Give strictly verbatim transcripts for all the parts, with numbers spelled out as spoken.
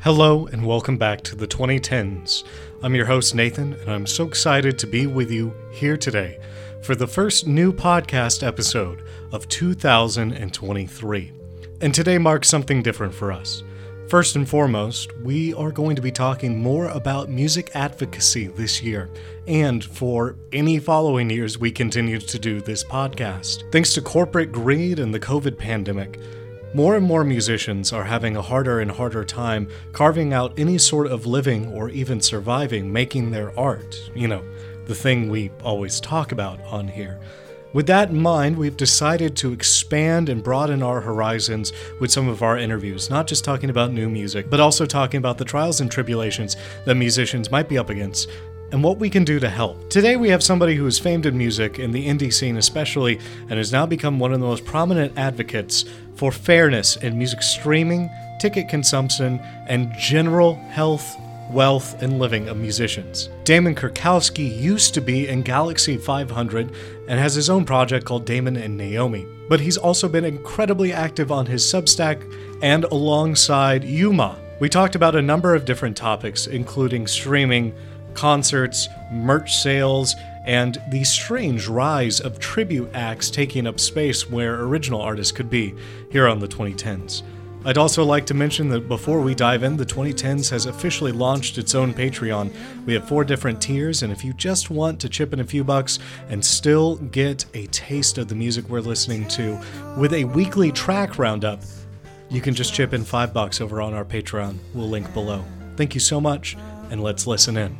Hello and welcome back to the twenty tens. I'm your host Nathan, and I'm so excited to be with you here today for the first new podcast episode of two thousand twenty-three. And today marks something different for us. First and foremost, we are going to be talking more about music advocacy this year, and for any following years we continue to do this podcast. Thanks to corporate greed and the COVID pandemic, more and more musicians are having a harder and harder time carving out any sort of living or even surviving making their art. You know, the thing we always talk about on here. With that in mind, we've decided to expand and broaden our horizons with some of our interviews, not just talking about new music, but also talking about the trials and tribulations that musicians might be up against and what we can do to help. Today we have somebody who is famed in music, in the indie scene especially, and has now become one of the most prominent advocates for fairness in music streaming, ticket consumption, and general health, wealth, and living of musicians. Damon Kurkowski used to be in Galaxy five hundred and has his own project called Damon and Naomi, but he's also been incredibly active on his Substack and alongside Yuma. We talked about a number of different topics, including streaming, concerts, merch sales, and the strange rise of tribute acts taking up space where original artists could be here on the twenty tens. I'd also like to mention that before we dive in, the twenty tens has officially launched its own Patreon. We have four different tiers, and if you just want to chip in a few bucks and still get a taste of the music we're listening to with a weekly track roundup, you can just chip in five bucks over on our Patreon. We'll link below. Thank you so much, and let's listen in.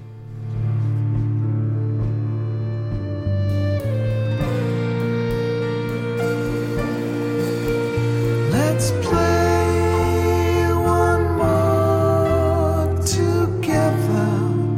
Let's play one more together.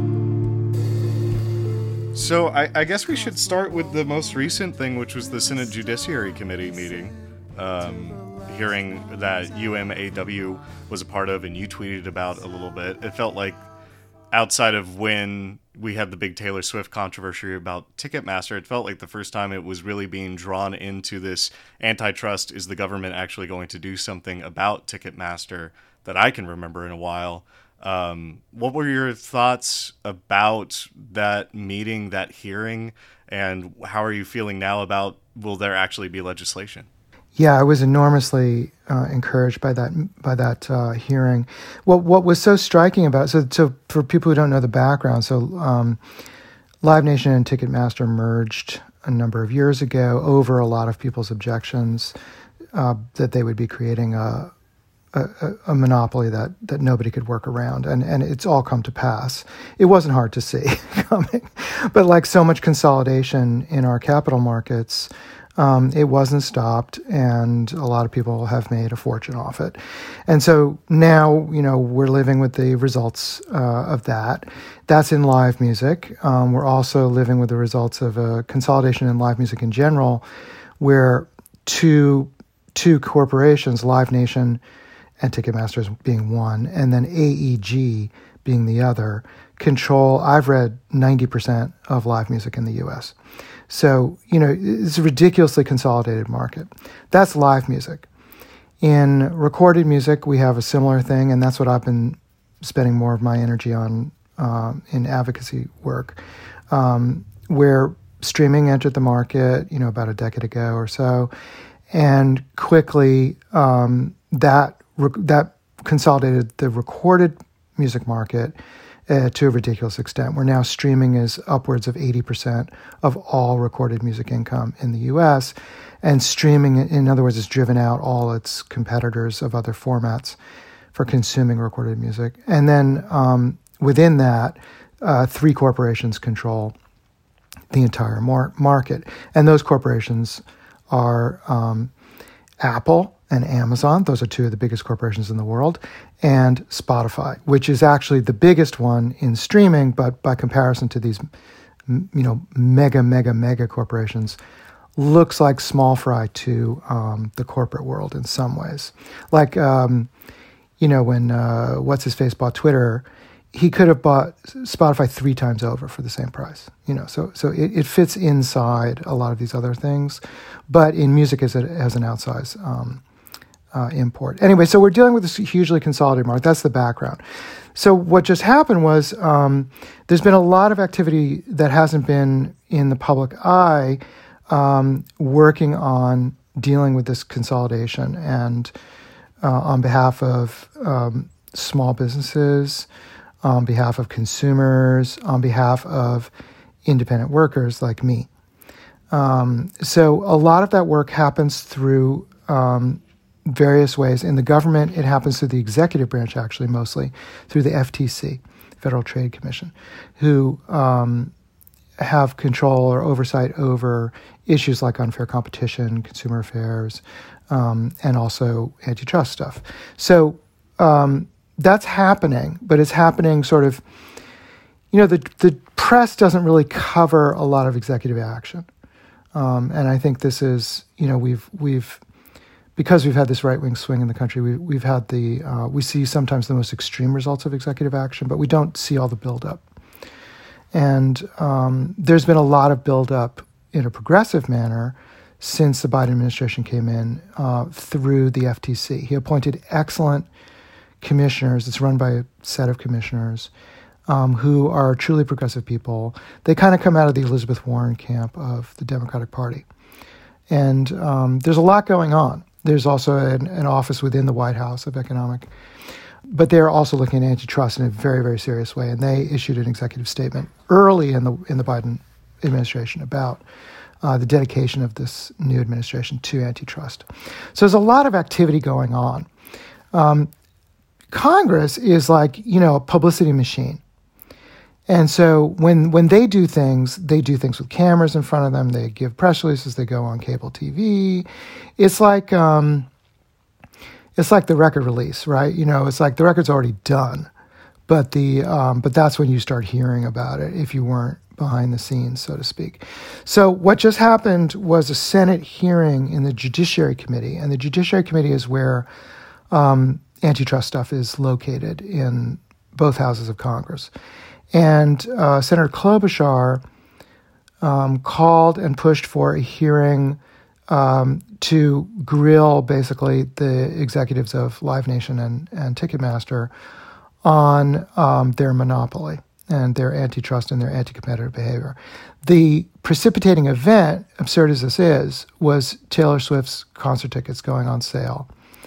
So I, I guess we should start with the most recent thing, which was the Senate Judiciary Committee meeting, um, hearing that U M A W was a part of and you tweeted about a little bit. It felt like outside of when we had the big Taylor Swift controversy about Ticketmaster, it felt like the first time it was really being drawn into this antitrust, is the government actually going to do something about Ticketmaster, that I can remember in a while. Um, what were your thoughts about that meeting, that hearing, and how are you feeling now about, will there actually be legislation? Yeah, I was enormously uh, encouraged by that by that uh, hearing. What what was so striking about so so for people who don't know the background, so um, Live Nation and Ticketmaster merged a number of years ago over a lot of people's objections uh, that they would be creating a, a a monopoly that that nobody could work around, and and it's all come to pass. It wasn't hard to see coming, but like so much consolidation in our capital markets, Um, it wasn't stopped, and a lot of people have made a fortune off it. And so now, you know, we're living with the results uh, of that. That's in live music. Um, we're also living with the results of a consolidation in live music in general, where two two corporations, Live Nation and Ticketmaster being one, and then A E G being the other, control, I've read, ninety percent of live music in the U S. So, you know, it's a ridiculously consolidated market. That's live music. In recorded music, we have a similar thing, and that's what I've been spending more of my energy on um, in advocacy work, um, where streaming entered the market, you know, about a decade ago or so, and quickly um, that rec- that consolidated the recorded music market Uh, to a ridiculous extent, where now streaming is upwards of eighty percent of all recorded music income in the U S, and streaming, in other words, has driven out all its competitors of other formats for consuming recorded music. And then um, within that, uh, three corporations control the entire mar- market. And those corporations are um, Apple and Amazon. Those are two of the biggest corporations in the world, and Spotify, which is actually the biggest one in streaming, but by comparison to these, you know, mega, mega, mega corporations, looks like small fry to um, the corporate world in some ways. Like, um, you know, when uh, what's-his-face bought Twitter, he could have bought Spotify three times over for the same price. You know, so so it, it fits inside a lot of these other things, but in music, it has an outsized um, uh, import. Anyway, so we're dealing with this hugely consolidated market. That's the background. So what just happened was um, there's been a lot of activity that hasn't been in the public eye um, working on dealing with this consolidation and uh, on behalf of um, small businesses, on behalf of consumers, on behalf of independent workers like me. Um, so a lot of that work happens through um, various ways. In the government, it happens through the executive branch, actually, mostly, through the F T C, Federal Trade Commission, who um, have control or oversight over issues like unfair competition, consumer affairs, um, and also antitrust stuff. So um, that's happening, but it's happening sort of, you know, the, the press doesn't really cover a lot of executive action. Um, and I think this is, you know, we've we've because we've had this right wing swing in the country. We, we've had the uh, we see sometimes the most extreme results of executive action, but we don't see all the buildup. And um, there's been a lot of buildup in a progressive manner since the Biden administration came in uh, through the F T C. He appointed excellent commissioners. It's run by a set of commissioners. Um, who are truly progressive people. They kind of come out of the Elizabeth Warren camp of the Democratic Party. And um, there's a lot going on. There's also an, an office within the White House of economic, but they're also looking at antitrust in a very, very serious way. And they issued an executive statement early in the in the Biden administration about uh, the dedication of this new administration to antitrust. So there's a lot of activity going on. Um, Congress is like, you know, a publicity machine. And so when when they do things, they do things with cameras in front of them. They give press releases. They go on cable T V. It's like um, it's like the record release, right? You know, it's like the record's already done, but the um, but that's when you start hearing about it if you weren't behind the scenes, so to speak. So what just happened was a Senate hearing in the Judiciary Committee, and the Judiciary Committee is where um, antitrust stuff is located in both houses of Congress. And uh, Senator Klobuchar um, called and pushed for a hearing um, to grill basically the executives of Live Nation and, and Ticketmaster on um, their monopoly and their antitrust and their anti-competitive behavior. The precipitating event, absurd as this is, was Taylor Swift's concert tickets going on sale.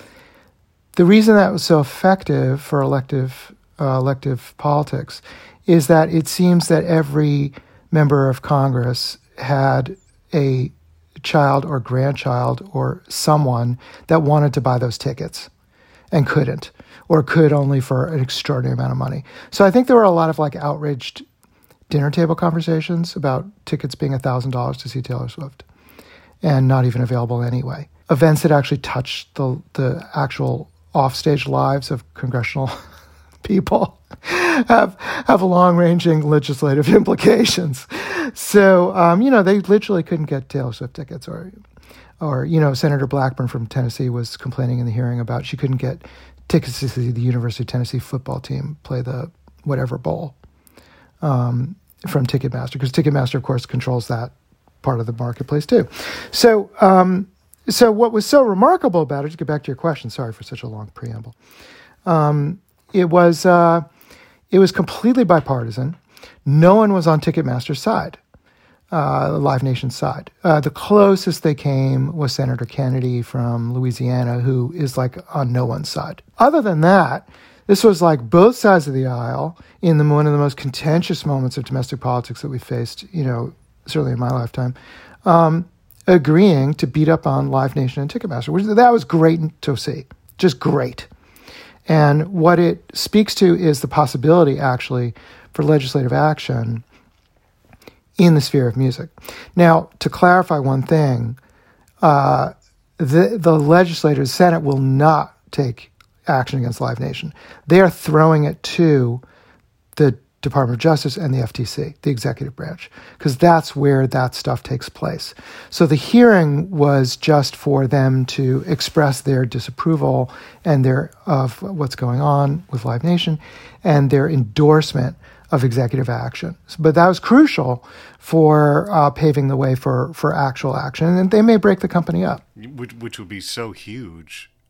The reason that was so effective for elective uh, elective politics is that it seems that every member of Congress had a child or grandchild or someone that wanted to buy those tickets and couldn't, or could only for an extraordinary amount of money. So I think there were a lot of like outraged dinner table conversations about tickets being one thousand dollars to see Taylor Swift and not even available anyway. Events that actually touched the the actual offstage lives of congressional people have have long-ranging legislative implications. So, um, you know, they literally couldn't get Taylor Swift tickets, or, or you know, Senator Blackburn from Tennessee was complaining in the hearing about she couldn't get tickets to see the University of Tennessee football team play the whatever bowl um, from Ticketmaster, because Ticketmaster, of course, controls that part of the marketplace too. So, um, so what was so remarkable about it, to get back to your question, sorry for such a long preamble, um, it was uh, it was completely bipartisan. No one was on Ticketmaster's side, uh, Live Nation's side. Uh, the closest they came was Senator Kennedy from Louisiana, who is like on no one's side. Other than that, this was like both sides of the aisle in the one of the most contentious moments of domestic politics that we faced, you know, certainly in my lifetime, um, agreeing to beat up on Live Nation and Ticketmaster, which that was great to see, just great. And what it speaks to is the possibility, actually, for legislative action in the sphere of music. Now, to clarify one thing, uh, the the legislators, Senate, will not take action against Live Nation. They are throwing it to the Department of Justice and the F T C, the executive branch, because that's where that stuff takes place. So the hearing was just for them to express their disapproval and their of what's going on with Live Nation and their endorsement of executive action. But that was crucial for uh, paving the way for, for actual action. And they may break the company up. Which, which would be so huge.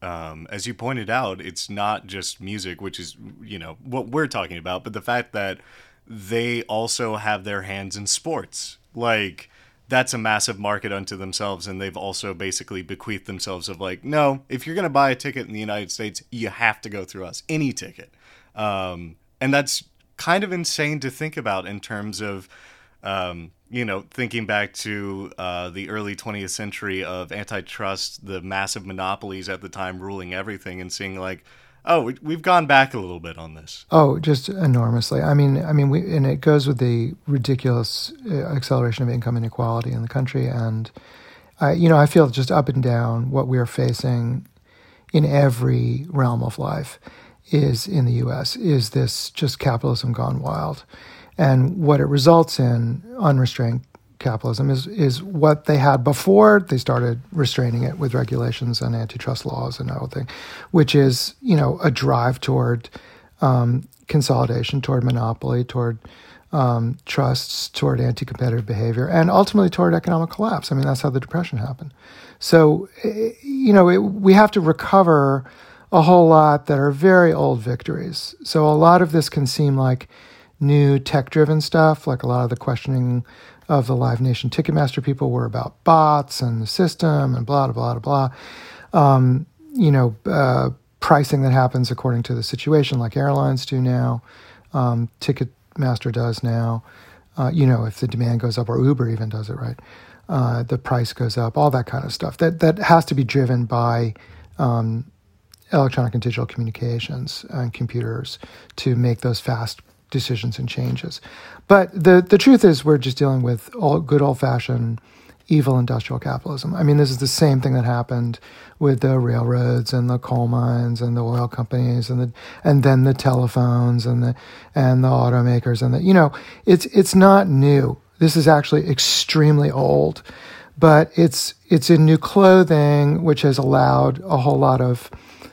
um, as you pointed out, it's not just music, which is, you know, what we're talking about, but the fact that they also have their hands in sports. Like, that's a massive market unto themselves, and they've also basically bequeathed themselves of like, no, if you're going to buy a ticket in the United States, you have to go through us, any ticket. Um, and that's kind of insane to think about in terms of, um, you know, thinking back to uh, the early twentieth century of antitrust, the massive monopolies at the time ruling everything, and seeing like, oh, we've gone back a little bit on this. Oh, just enormously. I mean, I mean, we, and it goes with the ridiculous acceleration of income inequality in the country. And, I, you know, I feel just up and down what we are facing in every realm of life is in the U S is this just capitalism gone wild. And what it results in, unrestrained capitalism, is is what they had before they started restraining it with regulations and antitrust laws and everything, which is, you know, a drive toward um, consolidation, toward monopoly, toward um, trusts, toward anti-competitive behavior, and ultimately toward economic collapse. I mean, that's how the Depression happened. So, you know, it, we have to recover a whole lot that are very old victories. So a lot of this can seem like new tech-driven stuff, like a lot of the questioning of the Live Nation Ticketmaster people were about bots and the system and blah, blah, blah, blah. Um, you know, uh, pricing that happens according to the situation, like airlines do now, um, Ticketmaster does now. Uh, you know, if the demand goes up, or Uber even does it, right? Uh, the price goes up, all that kind of stuff. That that has to be driven by um, electronic and digital communications and computers to make those fast decisions and changes. But the, the truth is we're just dealing with all good old-fashioned evil industrial capitalism. I mean, this is the same thing that happened with the railroads and the coal mines and the oil companies and the and then the telephones and the and the automakers and the, you know, it's it's not new. This is actually extremely old, but it's it's in new clothing, which has allowed a whole lot of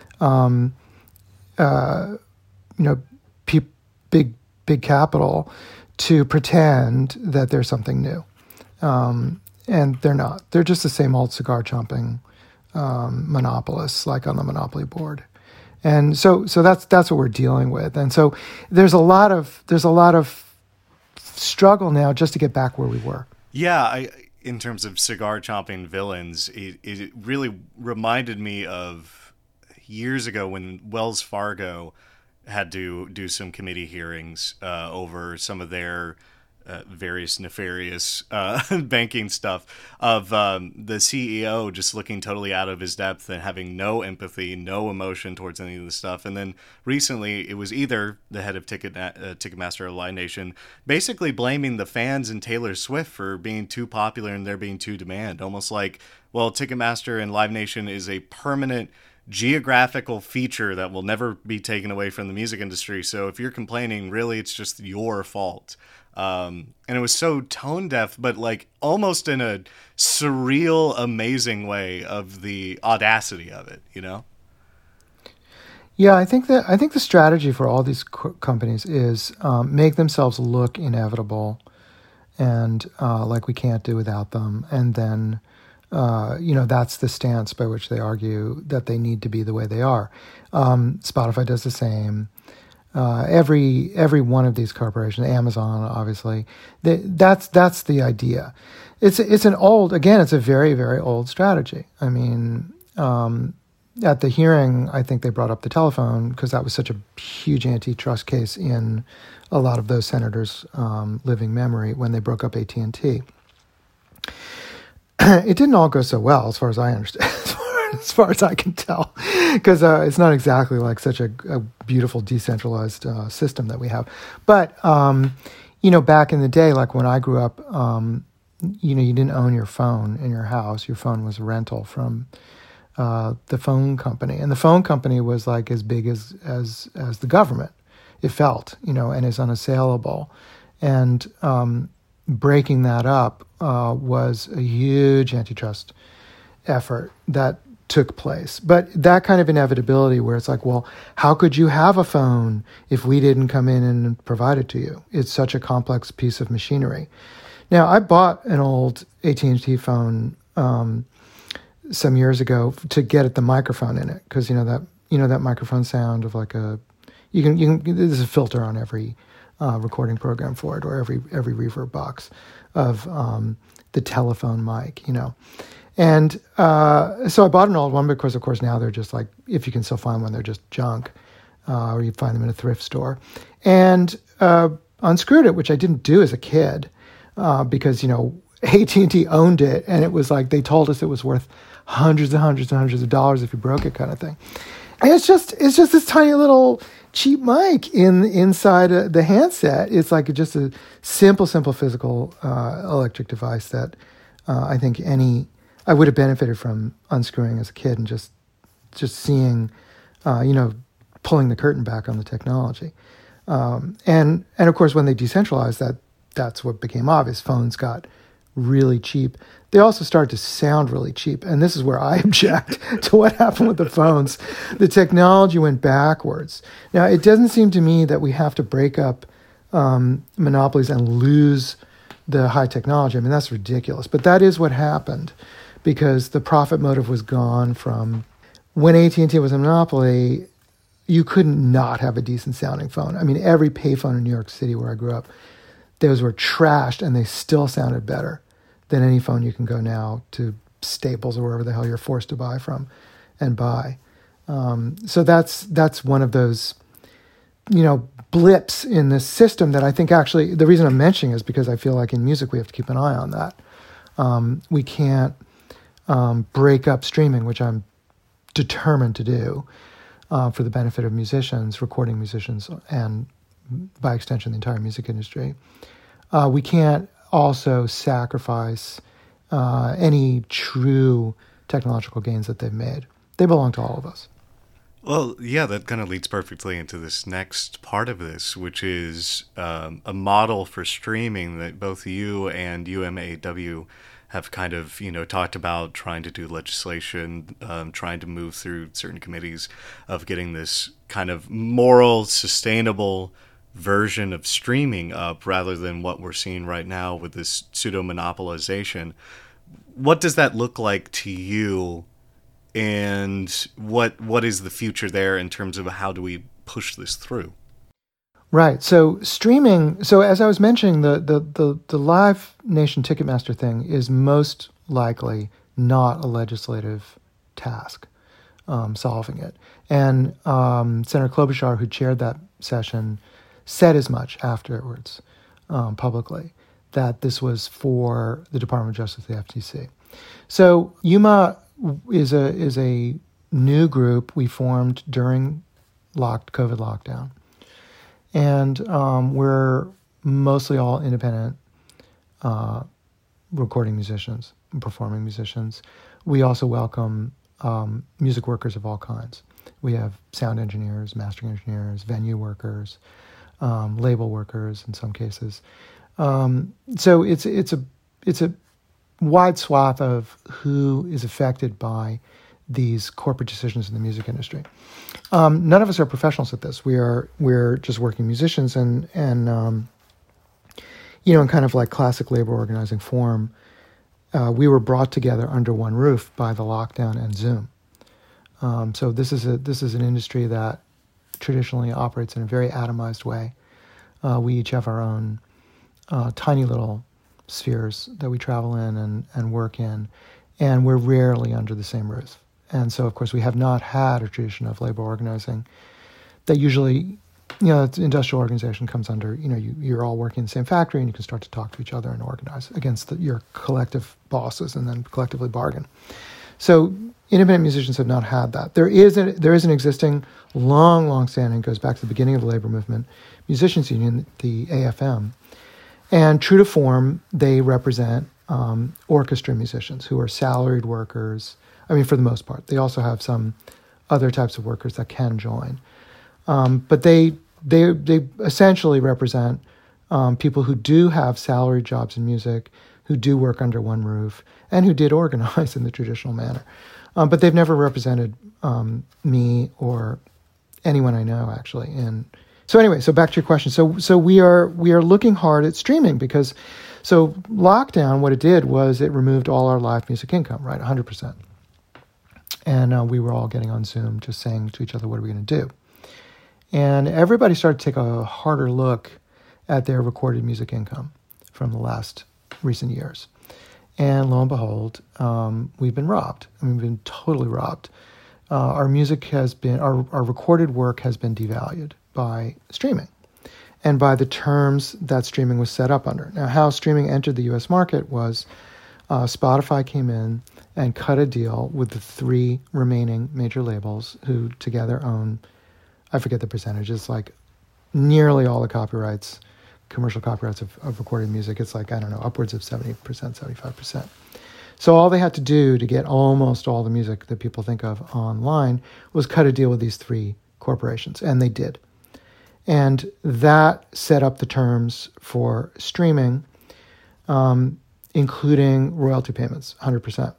um uh you know pe- big big capital to pretend that there's something new. Um, and they're not. They're just the same old cigar chomping um, monopolists, like on the Monopoly board. And so so that's that's what we're dealing with. And so there's a lot of there's a lot of struggle now just to get back where we were. Yeah, I in terms of cigar chomping villains, it, it really reminded me of years ago when Wells Fargo had to do some committee hearings uh, over some of their uh, various nefarious uh, banking stuff of um, the C E O just looking totally out of his depth and having no empathy, no emotion towards any of the stuff. And then recently it was either the head of Ticket uh, Ticketmaster or Live Nation basically blaming the fans and Taylor Swift for being too popular and there being too demand. Almost like, well, Ticketmaster and Live Nation is a permanent geographical feature that will never be taken away from the music industry. So if you're complaining, really, it's just your fault. Um, and it was so tone deaf, but like almost in a surreal, amazing way of the audacity of it, you know? Yeah, I think that I think the strategy for all these co- companies is um, make themselves look inevitable and uh, like we can't do without them, and then Uh, you know, that's the stance by which they argue that they need to be the way they are. Um, Spotify does the same. Uh, every every one of these corporations, Amazon, obviously, they, that's that's the idea. It's it's an old, again, it's a very very old strategy. I mean, um, at the hearing, I think they brought up the telephone because that was such a huge antitrust case in a lot of those senators' um, living memory when they broke up A T and T. It didn't all go so well, as far as I understand, as far, as, far as I can tell, because uh, it's not exactly like such a, a beautiful decentralized uh, system that we have. But, um, you know, back in the day, like when I grew up, um, you know, you didn't own your phone in your house. Your phone was a rental from uh, the phone company. And the phone company was like as big as, as, as the government, it felt, you know, and is unassailable. And um, breaking that up uh, was a huge antitrust effort that took place. But that kind of inevitability where it's like, well, how could you have a phone if we didn't come in and provide it to you? It's such a complex piece of machinery. Now, I bought an old A T and T phone um, some years ago to get at the microphone in it, because you know that you know that microphone sound of like a you can you can there's a filter on every uh, recording program for it, or every every reverb box of um, the telephone mic, you know. And uh, so I bought an old one because, of course, now they're just like, if you can still find one, they're just junk, uh, or you find them in a thrift store. And uh, unscrewed it, which I didn't do as a kid, uh, because, you know, A T and T owned it, and it was like they told us it was worth hundreds and hundreds and hundreds of dollars if you broke it, kind of thing. And it's just it's just this tiny little cheap mic in inside uh, the handset. It's like just a simple, simple physical uh, electric device that uh, I think any I would have benefited from unscrewing as a kid and just just seeing, uh, you know, pulling the curtain back on the technology. Um, and and of course, when they decentralized that, that's what became obvious. Phones got really cheap. They also started to sound really cheap. And this is where I object to what happened with the phones. The technology went backwards. Now, it doesn't seem to me that we have to break up um, monopolies and lose the high technology. I mean, that's ridiculous. But that is what happened, because the profit motive was gone from when A T and T was a monopoly. You couldn't not have a decent sounding phone. I mean, every payphone in New York City where I grew up, those were trashed and they still sounded better than any phone you can go now to Staples or wherever the hell you're forced to buy from and buy. Um, so that's that's one of those, you know, blips in this system that I think actually, the reason I'm mentioning is because I feel like in music we have to keep an eye on that. Um, we can't um, break up streaming, which I'm determined to do uh, for the benefit of musicians, recording musicians, and by extension the entire music industry. Uh, we can't also sacrifice uh, any true technological gains that they've made. They belong to all of us. Well, yeah, that kind of leads perfectly into this next part of this, which is um, a model for streaming that both you and U M A W have kind of, you know, talked about trying to do legislation, um, trying to move through certain committees of getting this kind of moral, sustainable version of streaming up rather than what we're seeing right now with this pseudo-monopolization. What does that look like to you? And what what is the future there in terms of how do we push this through? Right. So streaming. So as I was mentioning, the the the, the Live Nation Ticketmaster thing is most likely not a legislative task, um, solving it. And um, Senator Klobuchar, who chaired that session, said as much afterwards, um, publicly, that this was for the Department of Justice, the F T C. So U M A is a is a new group we formed during locked COVID lockdown. And um, we're mostly all independent uh, recording musicians and performing musicians. We also welcome um, music workers of all kinds. We have sound engineers, mastering engineers, venue workers, um, label workers in some cases. Um, so it's it's a it's a wide swath of who is affected by these corporate decisions in the music industry. Um, none of us are professionals at this. We are we're just working musicians, and and um, you know, in kind of like classic labor organizing form, uh, we were brought together under one roof by the lockdown and Zoom. Um, so this is a this is an industry that traditionally operates in a very atomized way. Uh, we each have our own uh, tiny little spheres that we travel in and, and work in, and we're rarely under the same roof. And so, of course, we have not had a tradition of labor organizing that usually, you know, the industrial organization comes under, you know, you, you're all working in the same factory and you can start to talk to each other and organize against the, your collective bosses and then collectively bargain. So independent musicians have not had that. There is a, there is an existing, long, long-standing, goes back to the beginning of the labor movement, musicians union, the A F M. And true to form, they represent um, orchestra musicians who are salaried workers. I mean, for the most part. They also have some other types of workers that can join. Um, but they they they essentially represent um, people who do have salaried jobs in music, who do work under one roof, and who did organize in the traditional manner. Um, but they've never represented um, me or anyone I know, actually. And so anyway, so back to your question. So so we are we are looking hard at streaming because, so lockdown, what it did was it removed all our live music income, right, one hundred percent. And uh, we were all getting on Zoom, just saying to each other, what are we going to do? And everybody started to take a harder look at their recorded music income from the last recent years. And lo and behold, um, we've been robbed. I mean, we've been totally robbed. Uh, our music has been, our, our recorded work has been devalued by streaming and by the terms that streaming was set up under. Now, how streaming entered the U S market was uh, Spotify came in and cut a deal with the three remaining major labels who together own, I forget the percentages, like nearly all the copyrights, commercial copyrights of, of recorded music. It's like, I don't know, upwards of seventy percent, seventy-five percent. So all they had to do to get almost all the music that people think of online was cut a deal with these three corporations, and they did. And that set up the terms for streaming, um, including royalty payments, one hundred percent.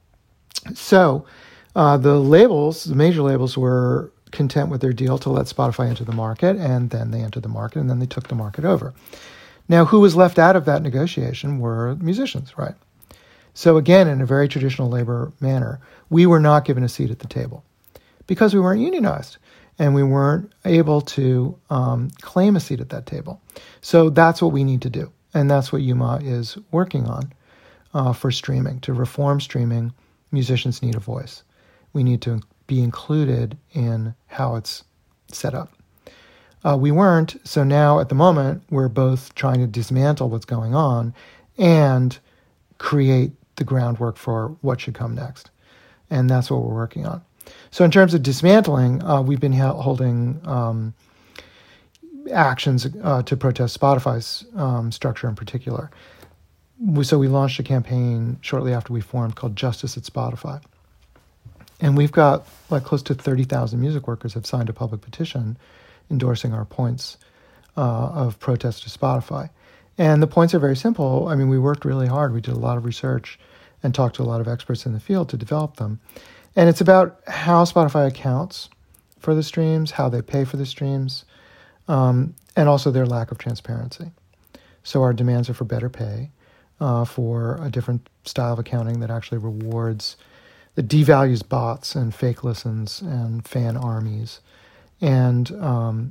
So uh, the labels, the major labels, were content with their deal to let Spotify enter the market, and then they entered the market, and then they took the market over. Now, who was left out of that negotiation were musicians, right? So again, in a very traditional labor manner, we were not given a seat at the table because we weren't unionized, and we weren't able to um, claim a seat at that table. So that's what we need to do, and that's what U M A is working on uh, for streaming. To reform streaming, musicians need a voice. We need to be included in how it's set up. Uh, we weren't, so now at the moment, we're both trying to dismantle what's going on and create the groundwork for what should come next. And that's what we're working on. So in terms of dismantling, uh, we've been ha- holding um, actions uh, to protest Spotify's um, structure in particular. So we launched a campaign shortly after we formed called Justice at Spotify. And we've got like close to thirty thousand music workers have signed a public petition endorsing our points uh, of protest to Spotify. And the points are very simple. I mean, we worked really hard. We did a lot of research and talked to a lot of experts in the field to develop them. And it's about how Spotify accounts for the streams, how they pay for the streams, um, and also their lack of transparency. So our demands are for better pay, uh, for a different style of accounting that actually rewards, that devalues bots and fake listens and fan armies, and um,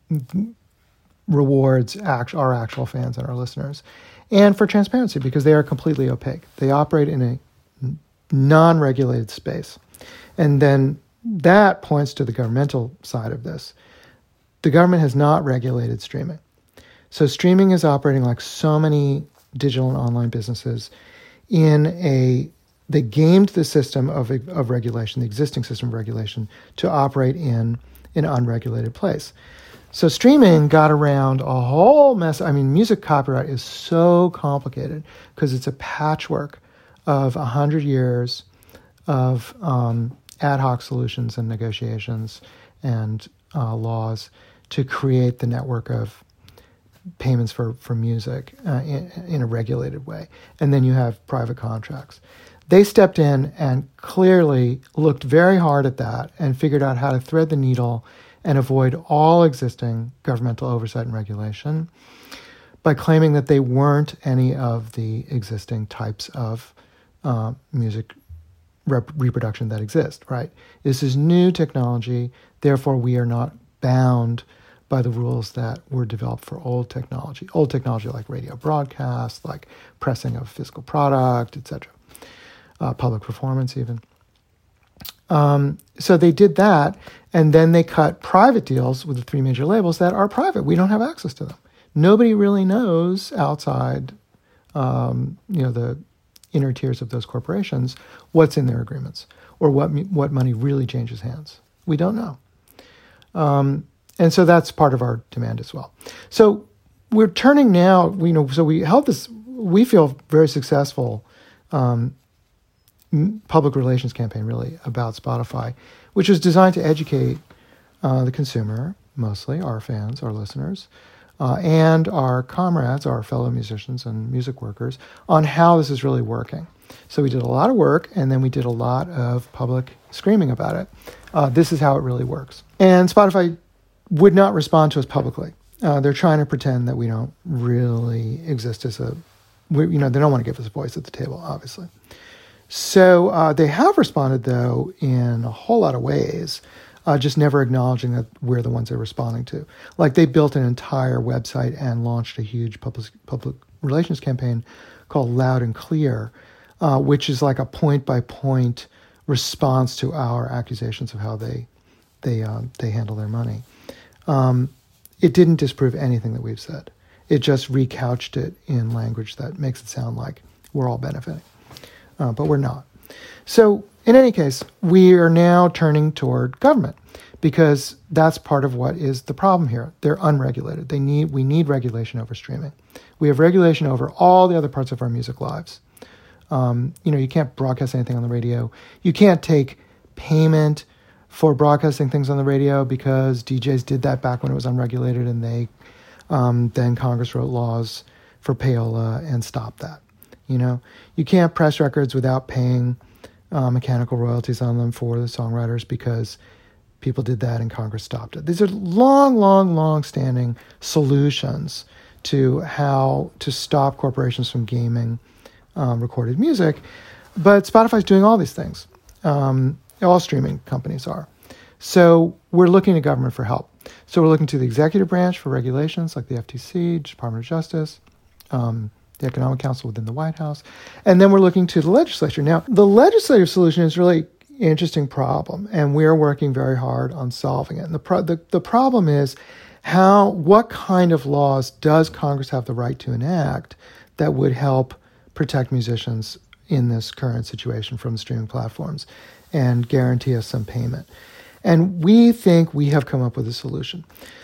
rewards act- our actual fans and our listeners. And for transparency, because they are completely opaque. They operate in a non-regulated space. And then that points to the governmental side of this. The government has not regulated streaming. So streaming is operating like so many digital and online businesses in a, they gamed the system of, of regulation, the existing system of regulation, to operate in an unregulated place. So streaming got around a whole mess. I mean, music copyright is so complicated because it's a patchwork of one hundred years of um, ad hoc solutions and negotiations and uh, laws to create the network of payments for, for music uh, in, in a regulated way. And then you have private contracts. They stepped in and clearly looked very hard at that and figured out how to thread the needle and avoid all existing governmental oversight and regulation by claiming that they weren't any of the existing types of uh, music rep- reproduction that exist, right? This is new technology, therefore we are not bound by the rules that were developed for old technology. Old technology like radio broadcast, like pressing of physical product, et cetera. Uh, public performance even. Um, so they did that, and then they cut private deals with the three major labels that are private. We don't have access to them. Nobody really knows outside, um, you know, the inner tiers of those corporations what's in their agreements or what what money really changes hands. We don't know. Um, and so that's part of our demand as well. So we're turning now, you know, so we held this, we feel very successful um, public relations campaign really about Spotify, which was designed to educate uh, the consumer, mostly our fans, our listeners, uh, and our comrades, our fellow musicians and music workers, on how this is really working. So we did a lot of work, and then we did a lot of public screaming about it. Uh, this is how it really works. And Spotify would not respond to us publicly. Uh, they're trying to pretend that we don't really exist as a, we, you know, they don't want to give us a voice at the table, obviously. So uh, they have responded, though, in a whole lot of ways, uh, just never acknowledging that we're the ones they're responding to. Like they built an entire website and launched a huge public, public relations campaign called Loud and Clear, uh, which is like a point-by-point response to our accusations of how they they um, they handle their money. Um, it didn't disprove anything that we've said. It just recouched it in language that makes it sound like we're all benefiting. Uh, but we're not. So in any case, we are now turning toward government because that's part of what is the problem here. They're unregulated. They need we need regulation over streaming. We have regulation over all the other parts of our music lives. Um, you know, you can't broadcast anything on the radio. You can't take payment for broadcasting things on the radio because D Js did that back when it was unregulated, and they um, then Congress wrote laws for payola and stopped that. You know, you can't press records without paying uh, mechanical royalties on them for the songwriters because people did that and Congress stopped it. These are long, long, long-standing solutions to how to stop corporations from gaming um, recorded music. But Spotify's doing all these things. Um, all streaming companies are. So we're looking to government for help. So we're looking to the executive branch for regulations like the F T C, Department of Justice, um, the Economic Council within the White House. And then we're looking to the legislature. Now, the legislative solution is really an interesting problem, and we're working very hard on solving it. And the, pro- the, the problem is how, what kind of laws does Congress have the right to enact that would help protect musicians in this current situation from streaming platforms and guarantee us some payment? And we think we have come up with a solution.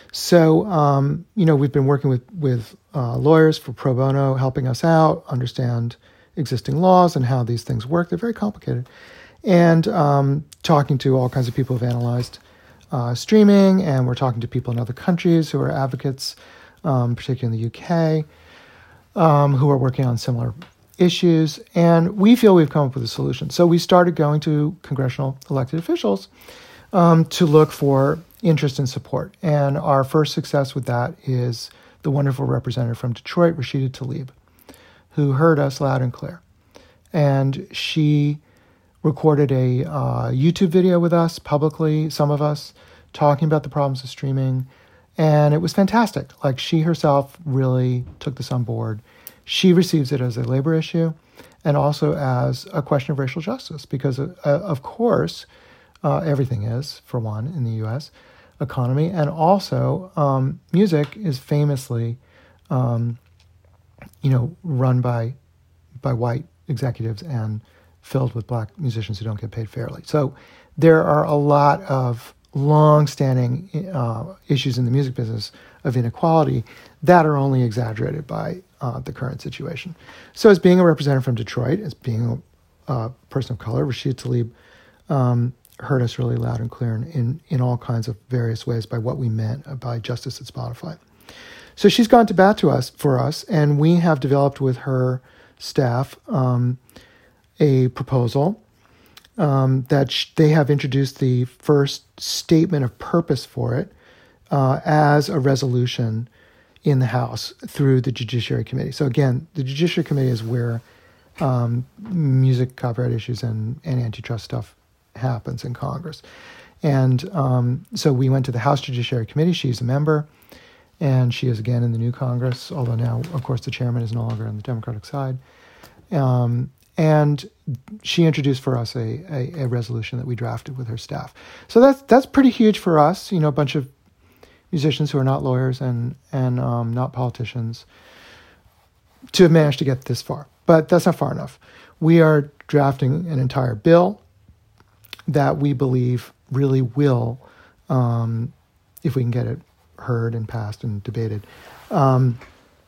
So, um, you know, we've been working with, with uh, lawyers for pro bono, helping us out, understand existing laws and how these things work. They're very complicated. And um, talking to all kinds of people who've analyzed uh, streaming, and we're talking to people in other countries who are advocates, um, particularly in the U K, um, who are working on similar issues. And we feel we've come up with a solution. So we started going to congressional elected officials um, to look for interest and support. And our first success with that is the wonderful representative from Detroit, Rashida Tlaib, who heard us loud and clear. And she recorded a uh, YouTube video with us publicly, some of us, talking about the problems of streaming. And it was fantastic. Like, she herself really took this on board. She receives it as a labor issue and also as a question of racial justice because, uh, of course, uh, everything is, for one, in the U S economy. And also, um, music is famously, um, you know, run by by white executives and filled with black musicians who don't get paid fairly. So there are a lot of long-standing uh, issues in the music business of inequality that are only exaggerated by uh, the current situation. So as being a representative from Detroit, as being a uh, person of color, Rashida Tlaib um, heard us really loud and clear in, in, in all kinds of various ways by what we meant by justice at Spotify. So she's gone to bat to us for us, and we have developed with her staff um, a proposal um, that sh- they have introduced the first statement of purpose for it uh, as a resolution in the House through the Judiciary Committee. So again, the Judiciary Committee is where um, music copyright issues and, and antitrust stuff happens in Congress. And um, so we went to the House Judiciary Committee. She's a member, and she is again in the new Congress, although now, of course, the chairman is no longer on the Democratic side. Um, and she introduced for us a, a, a resolution that we drafted with her staff. So that's that's pretty huge for us, you know, a bunch of musicians who are not lawyers and, and um, not politicians to have managed to get this far. But that's not far enough. We are drafting an entire bill that we believe really will, um, if we can get it heard and passed and debated, um,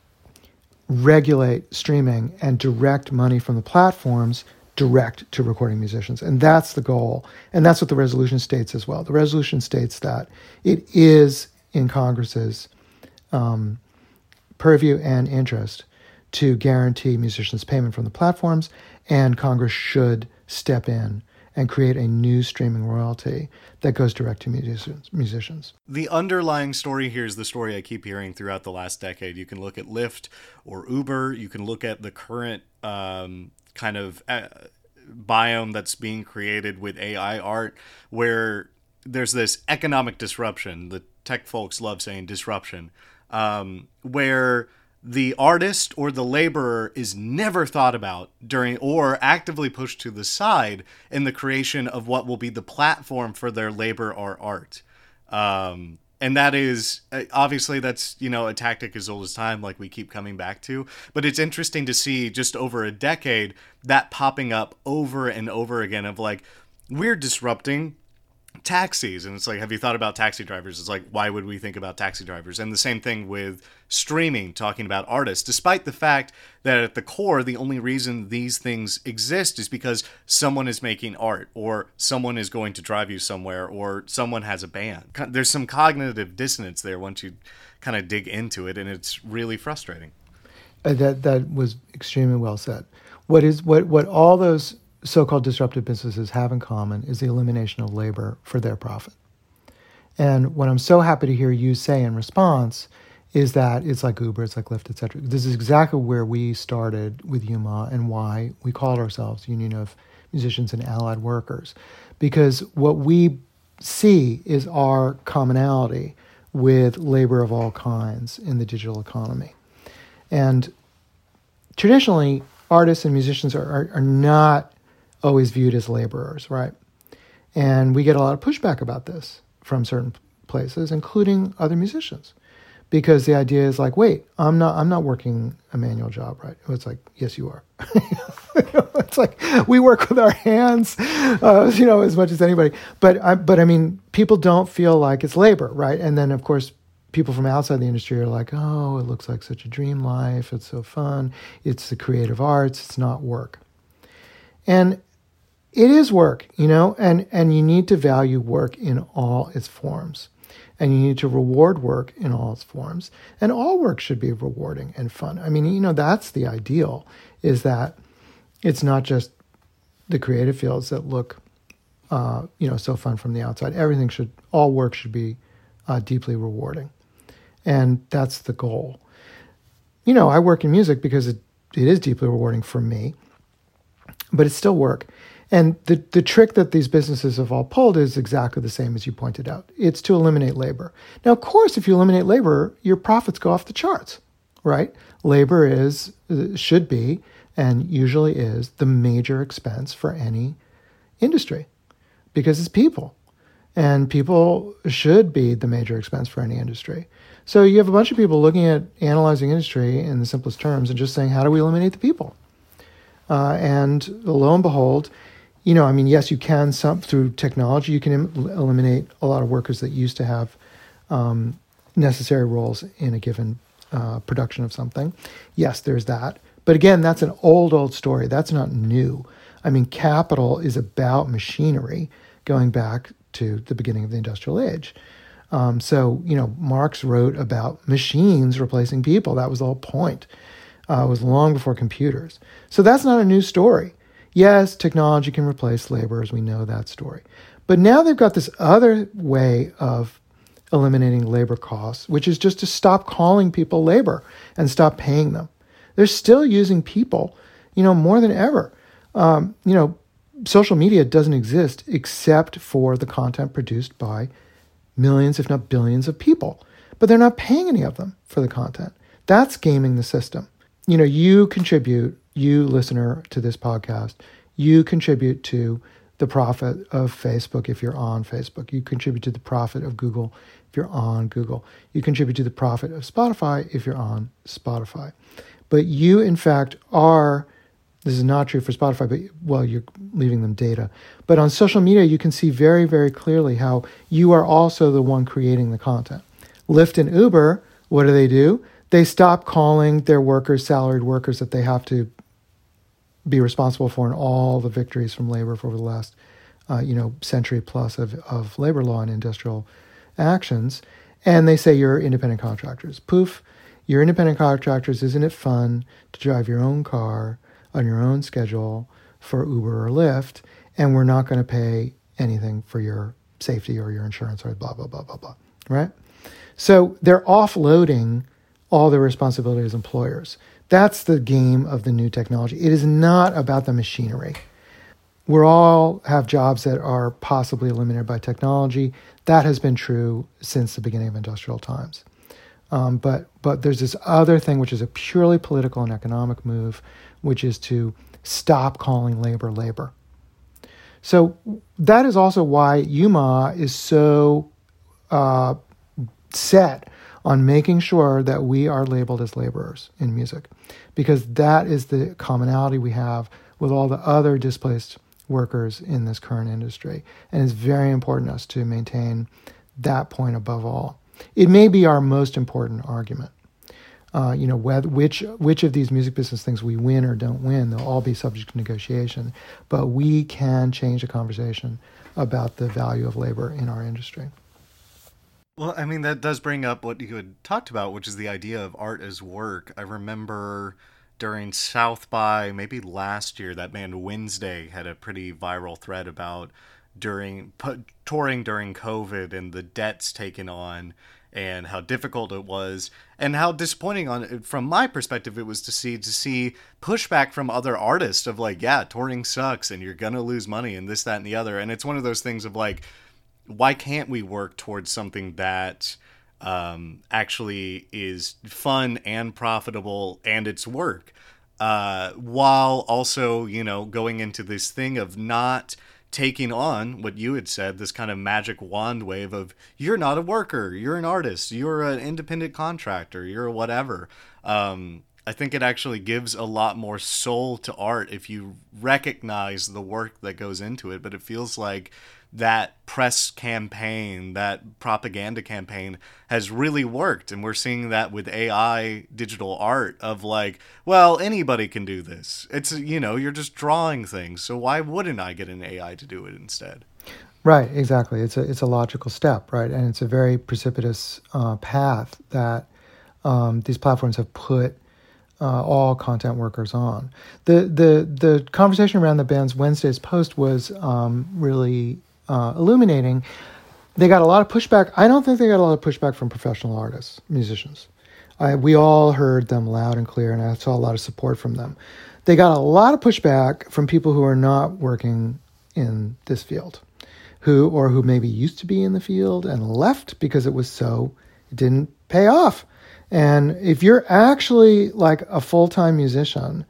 regulate streaming and direct money from the platforms direct to recording musicians. And that's the goal. And that's what the resolution states as well. The resolution states that it is in Congress's um, purview and interest to guarantee musicians payment from the platforms, and Congress should step in and create a new streaming royalty that goes direct to musicians. musicians. The underlying story here is the story I keep hearing throughout the last decade. You can look at Lyft or Uber. You can look at the current um, kind of uh, biome that's being created with A I art where there's this economic disruption. The tech folks love saying disruption, um, where the artist or the laborer is never thought about during or actively pushed to the side in the creation of what will be the platform for their labor or art. Um, and that is, obviously that's, you know, a tactic as old as time, like we keep coming back to, but it's interesting to see just over a decade that popping up over and over again of like, we're disrupting taxis. And it's like, have you thought about taxi drivers? It's like, why would we think about taxi drivers? And the same thing with streaming, talking about artists, despite the fact that at the core, the only reason these things exist is because someone is making art, or someone is going to drive you somewhere, or someone has a band. There's some cognitive dissonance there once you kind of dig into it, and it's really frustrating. Uh, that that was extremely well said. What is what what all those so-called disruptive businesses have in common is the elimination of labor for their profit. And what I'm so happy to hear you say in response is that it's like Uber, it's like Lyft, et cetera. This is exactly where we started with U M A and why we called ourselves Union of Musicians and Allied Workers. Because what we see is our commonality with labor of all kinds in the digital economy. And traditionally, artists and musicians are, are, are not always viewed as laborers, right? And we get a lot of pushback about this from certain places, including other musicians, because the idea is like, wait, I'm not, I'm not working a manual job, right? It's like, yes, you are. It's like we work with our hands, uh, you know, as much as anybody. But I, but I mean, people don't feel like it's labor, right? And then of course, people from outside the industry are like, oh, it looks like such a dream life. It's so fun. It's the creative arts. It's not work. And it is work, you know, and, and you need to value work in all its forms. And you need to reward work in all its forms. And all work should be rewarding and fun. I mean, you know, that's the ideal, is that it's not just the creative fields that look, uh, you know, so fun from the outside. Everything should, all work should be uh, deeply rewarding. And that's the goal. You know, I work in music because it, it is deeply rewarding for me, but it's still work. And the, the trick that these businesses have all pulled is exactly the same as you pointed out. It's to eliminate labor. Now, of course, if you eliminate labor, your profits go off the charts, right? Labor is, should be, and usually is, the major expense for any industry because it's people. And people should be the major expense for any industry. So you have a bunch of people looking at analyzing industry in the simplest terms and just saying, how do we eliminate the people? Uh, and lo and behold, you know, I mean, yes, you can, some through technology, you can em- eliminate a lot of workers that used to have um, necessary roles in a given uh, production of something. Yes, there's that. But again, that's an old, old story. That's not new. I mean, capital is about machinery going back to the beginning of the industrial age. Um, so, you know, Marx wrote about machines replacing people. That was the whole point. Uh, it was long before computers. So that's not a new story. Yes, technology can replace labor, as we know that story. But now they've got this other way of eliminating labor costs, which is just to stop calling people labor and stop paying them. They're still using people, you know, more than ever. Um, you know, social media doesn't exist except for the content produced by millions, if not billions of people. But they're not paying any of them for the content. That's gaming the system. You know, you contribute, you listener to this podcast, you contribute to the profit of Facebook if you're on Facebook. You contribute to the profit of Google if you're on Google. You contribute to the profit of Spotify if you're on Spotify. But you, in fact, are, this is not true for Spotify, but, well, you're leaving them data. But on social media, you can see very, very clearly how you are also the one creating the content. Lyft and Uber, what do they do? They stop calling their workers salaried workers that they have to be responsible for in all the victories from labor for over the last, uh, you know, century plus of, of labor law and industrial actions. And they say you're independent contractors. Poof, you're independent contractors. Isn't it fun to drive your own car on your own schedule for Uber or Lyft? And we're not going to pay anything for your safety or your insurance or blah, blah, blah, blah, blah, right? So they're offloading all their responsibility as employers. That's the game of the new technology. It is not about the machinery. we're all have jobs that are possibly eliminated by technology. That has been true since the beginning of industrial times. Um, but but there's this other thing, which is a purely political and economic move, which is to stop calling labor labor. So that is also why U M A is so uh, set on making sure that we are labeled as laborers in music, because that is the commonality we have with all the other displaced workers in this current industry. And it's very important to us to maintain that point above all. It may be our most important argument. Uh, you know, whether, which which of these music business things we win or don't win, they'll all be subject to negotiation. But we can change the conversation about the value of labor in our industry. Well, I mean, that does bring up what you had talked about, which is the idea of art as work. I remember during South by, maybe last year, that band Wednesday had a pretty viral thread about during pu- touring during COVID and the debts taken on and how difficult it was and how disappointing on from my perspective it was to see to see pushback from other artists of like, yeah, touring sucks and you're gonna lose money and this, that, and the other. And it's one of those things of like, why can't we work towards something that um, actually is fun and profitable and it's work, uh, while also, you know, going into this thing of not taking on what you had said, this kind of magic wand wave of you're not a worker, you're an artist, you're an independent contractor, you're whatever. Um, I think it actually gives a lot more soul to art if you recognize the work that goes into it. But it feels like that press campaign, that propaganda campaign has really worked. And we're seeing that with A I digital art of like, well, anybody can do this. It's, you know, you're just drawing things. So why wouldn't I get an A I to do it instead? Right, exactly. It's a it's a logical step, right? And it's a very precipitous uh, path that um, these platforms have put uh, all content workers on. The the the conversation around the band's Wednesday's post was um, really uh, illuminating. They got a lot of pushback. I don't think they got a lot of pushback from professional artists, musicians. I, we all heard them loud and clear, and I saw a lot of support from them. They got a lot of pushback from people who are not working in this field, who or who maybe used to be in the field and left because it was so, it didn't pay off. And if you're actually like a full-time musician,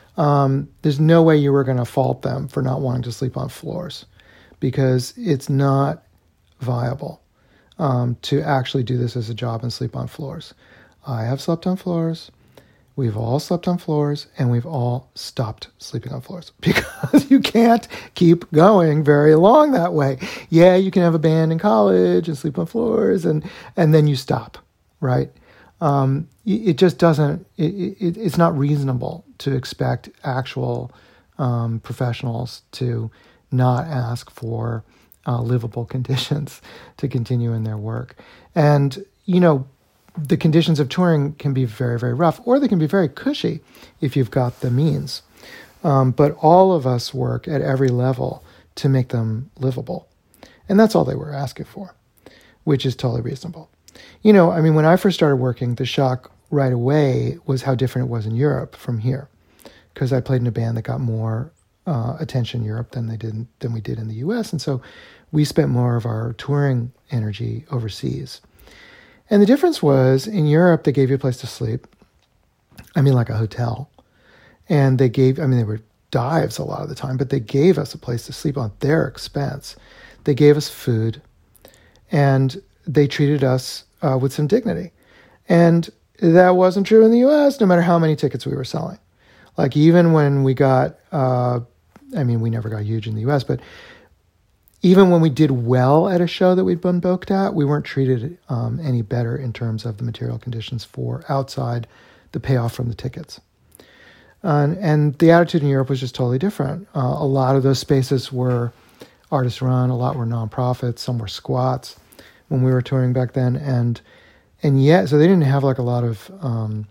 um, there's no way you were going to fault them for not wanting to sleep on floors, because it's not viable um, to actually do this as a job and sleep on floors. I have slept on floors. We've all slept on floors, and we've all stopped sleeping on floors because you can't keep going very long that way. Yeah, you can have a band in college and sleep on floors, and, and then you stop, right? Um, it just doesn't, it, it, it's not reasonable to expect actual um, professionals to not ask for uh, livable conditions to continue in their work. And, you know, the conditions of touring can be very, very rough, or they can be very cushy if you've got the means. Um, but all of us work at every level to make them livable. And that's all they were asking for, which is totally reasonable. You know, I mean, when I first started working, the shock right away was how different it was in Europe from here, because I played in a band that got more uh, attention in Europe than they did than we did in the U S. And so we spent more of our touring energy overseas. And the difference was, in Europe, they gave you a place to sleep. I mean, like a hotel. And they gave, I mean, they were dives a lot of the time, but they gave us a place to sleep on their expense. They gave us food, and they treated us uh, with some dignity. And that wasn't true in the U S, no matter how many tickets we were selling. Like, even when we got, uh, I mean, we never got huge in the U S, but even when we did well at a show that we'd been booked at, we weren't treated um, any better in terms of the material conditions for outside the payoff from the tickets. Uh, and the attitude in Europe was just totally different. Uh, a lot of those spaces were artist run, a lot were nonprofits, some were squats when we were touring back then. And and yet, so they didn't have like a lot of um,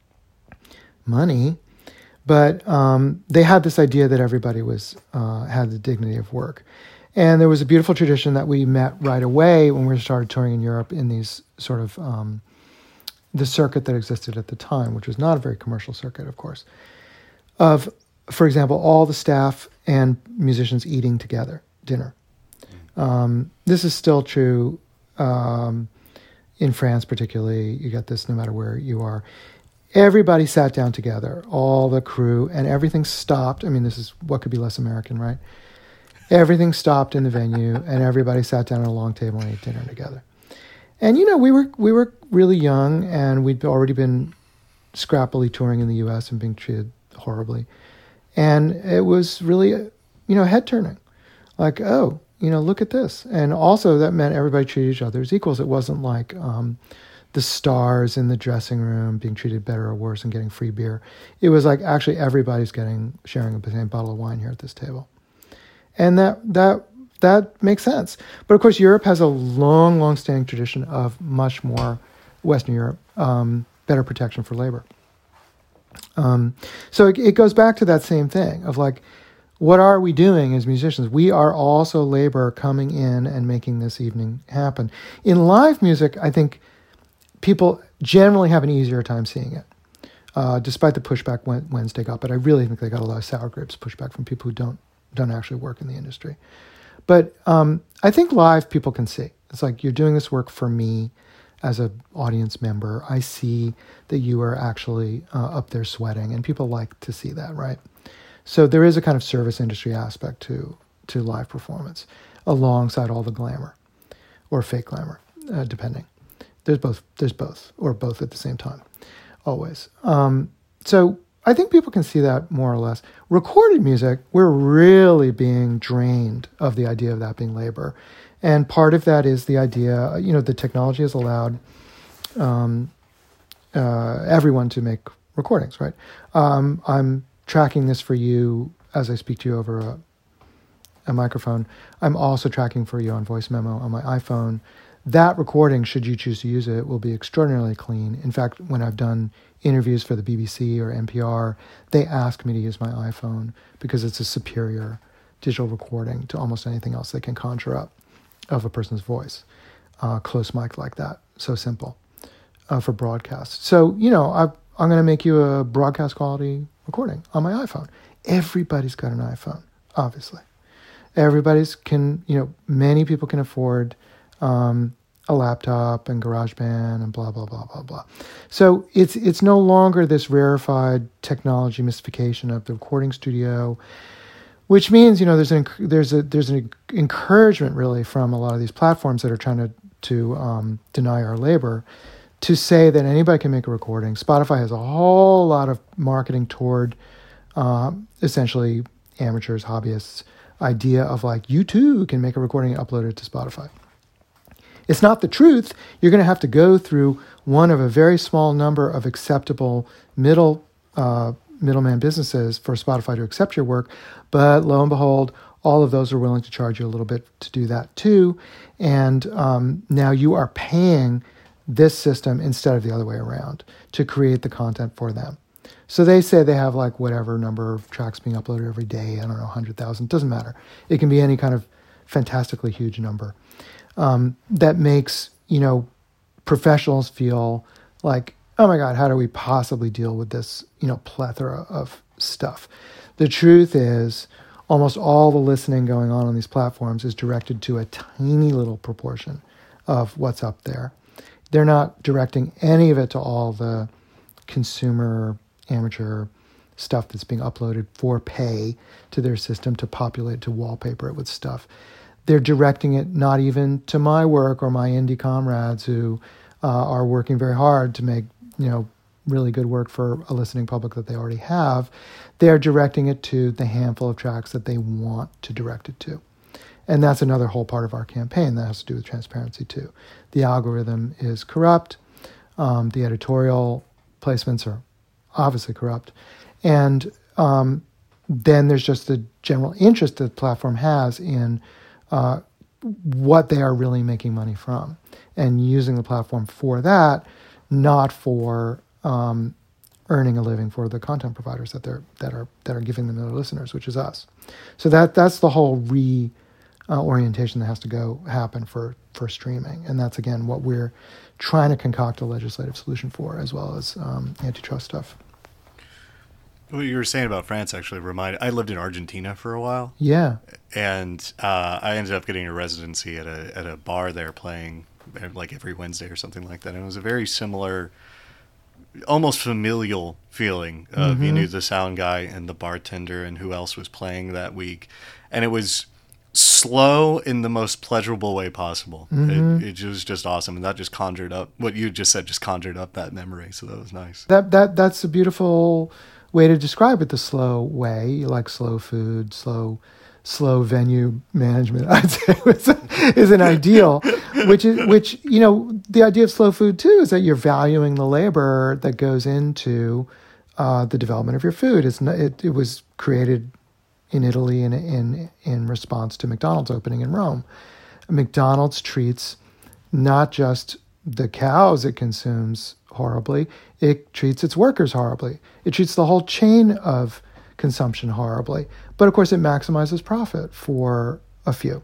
money, but um, they had this idea that everybody was uh, had the dignity of work. And there was a beautiful tradition that we met right away when we started touring in Europe in these sort of, um, the circuit that existed at the time, which was not a very commercial circuit, of course, of for example, all the staff and musicians eating together, dinner. Um, this is still true um, in France, particularly. You get this no matter where you are. Everybody sat down together, all the crew, and everything stopped. I mean, this is what could be less American, right? Everything stopped in the venue, and everybody sat down at a long table and ate dinner together. And you know, we were we were really young, and we'd already been scrappily touring in the U S and being treated horribly, and it was really, you know, head turning. Like, oh, you know, look at this. And also that meant everybody treated each other as equals. It wasn't like um, the stars in the dressing room being treated better or worse and getting free beer. It was like actually everybody's getting sharing the same bottle of wine here at this table. And that that that makes sense. But of course, Europe has a long, long-standing tradition of much more, Western Europe, um, better protection for labor. Um, so it, it goes back to that same thing of like, what are we doing as musicians? We are also labor coming in and making this evening happen. In live music, I think people generally have an easier time seeing it, uh, despite the pushback Wednesday got. But I really think they got a lot of sour grapes pushback from people who don't don't actually work in the industry. But um, I think live people can see. It's like, you're doing this work for me as an audience member. I see that you are actually uh, up there sweating, and people like to see that, right? So there is a kind of service industry aspect to to live performance, alongside all the glamour, or fake glamour, uh, depending. There's both. There's both, or both at the same time, always. Um, so I think people can see that more or less. Recorded music, we're really being drained of the idea of that being labor. And part of that is the idea, you know, the technology has allowed um, uh, everyone to make recordings, right? Um, I'm tracking this for you as I speak to you over a, a microphone. I'm also tracking for you on voice memo on my iPhone. That recording, should you choose to use it, will be extraordinarily clean. In fact, when I've done interviews for the B B C or N P R, they ask me to use my iPhone because it's a superior digital recording to almost anything else they can conjure up of a person's voice. Uh, close mic like that, so simple uh, for broadcast. So, you know, I, I'm going to make you a broadcast quality recording on my iPhone. Everybody's got an iPhone, obviously. Everybody's can, you know, many people can afford um, a laptop and GarageBand and blah, blah, blah, blah, blah. So it's it's no longer this rarefied technology mystification of the recording studio, which means, you know, there's an there's a there's an encouragement really from a lot of these platforms that are trying to to um, deny our labor, to say that anybody can make a recording. Spotify has a whole lot of marketing toward um, essentially amateurs, hobbyists, idea of like, you too can make a recording and upload it to Spotify. It's not the truth. You're going to have to go through one of a very small number of acceptable middle uh, middleman businesses for Spotify to accept your work. But lo and behold, all of those are willing to charge you a little bit to do that too. And um, now you are paying this system instead of the other way around to create the content for them. So they say they have like whatever number of tracks being uploaded every day. I don't know, one hundred thousand. Doesn't matter. It can be any kind of fantastically huge number. Um, that makes, you know, professionals feel like, oh my God, how do we possibly deal with this, you know, plethora of stuff? The truth is, almost all the listening going on on these platforms is directed to a tiny little proportion of what's up there. They're not directing any of it to all the consumer, amateur stuff that's being uploaded for pay to their system to populate, to wallpaper it with stuff. They're directing it not even to my work or my indie comrades who uh, are working very hard to make, you know, really good work for a listening public that they already have. They're directing it to the handful of tracks that they want to direct it to. And that's another whole part of our campaign that has to do with transparency too. The algorithm is corrupt. Um, the editorial placements are obviously corrupt. And um, then there's just the general interest that the platform has in uh, what they are really making money from, and using the platform for that, not for um, earning a living for the content providers that they're that are that are giving them their listeners, which is us. So that that's the whole re uh, orientation that has to go happen for for streaming, and that's again what we're trying to concoct a legislative solution for, as well as um, antitrust stuff. What you were saying about France actually reminded. I lived in Argentina for a while, Yeah. and uh, I ended up getting a residency at a at a bar there, playing like every Wednesday or something like that. And it was a very similar, almost familial feeling of Mm-hmm. you knew the sound guy and the bartender and who else was playing that week, and it was slow in the most pleasurable way possible. Mm-hmm. It, it was just awesome, and that just conjured up what you just said. Just conjured up that memory, so that was nice. That that that's a beautiful way to describe it. The slow way, you like slow food, slow, slow venue management. I'd say is, is an ideal, which is which you know the idea of slow food too is that you're valuing the labor that goes into uh, the development of your food. It's not, it it was created in Italy in in in response to McDonald's opening in Rome. McDonald's treats not just the cows it consumes horribly, it treats its workers horribly. It treats the whole chain of consumption horribly. But of course it maximizes profit for a few.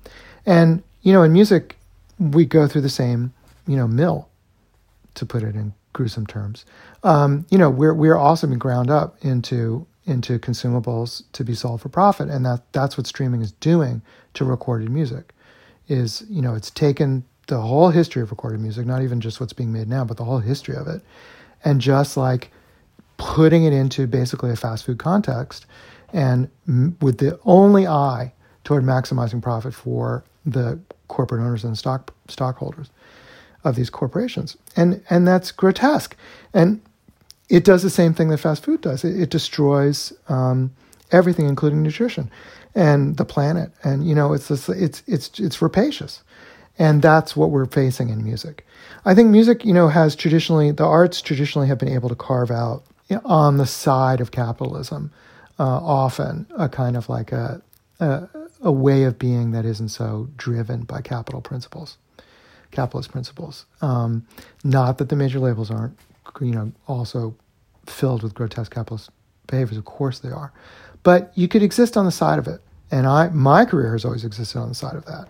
And, you know, in music, we go through the same, you know, mill, to put it in gruesome terms. Um, you know, we're we're also being ground up into into consumables to be sold for profit. And that that's what streaming is doing to recorded music. Is, you know, it's taken the whole history of recorded music, not even just what's being made now, but the whole history of it, and just like putting it into basically a fast food context, and m- with the only eye toward maximizing profit for the corporate owners and stock stockholders of these corporations. And and that's grotesque. And it does the same thing that fast food does. It, it destroys um, everything, including nutrition and the planet. And, you know, it's this, it's it's it's rapacious. And that's what we're facing in music. I think music, you know, has traditionally, the arts traditionally have been able to carve out, you know, on the side of capitalism, uh, often a kind of like a, a a way of being that isn't so driven by capital principles, capitalist principles. Um, not that the major labels aren't, you know, also filled with grotesque capitalist behaviors. Of course they are. But you could exist on the side of it. And I, my career has always existed on the side of that.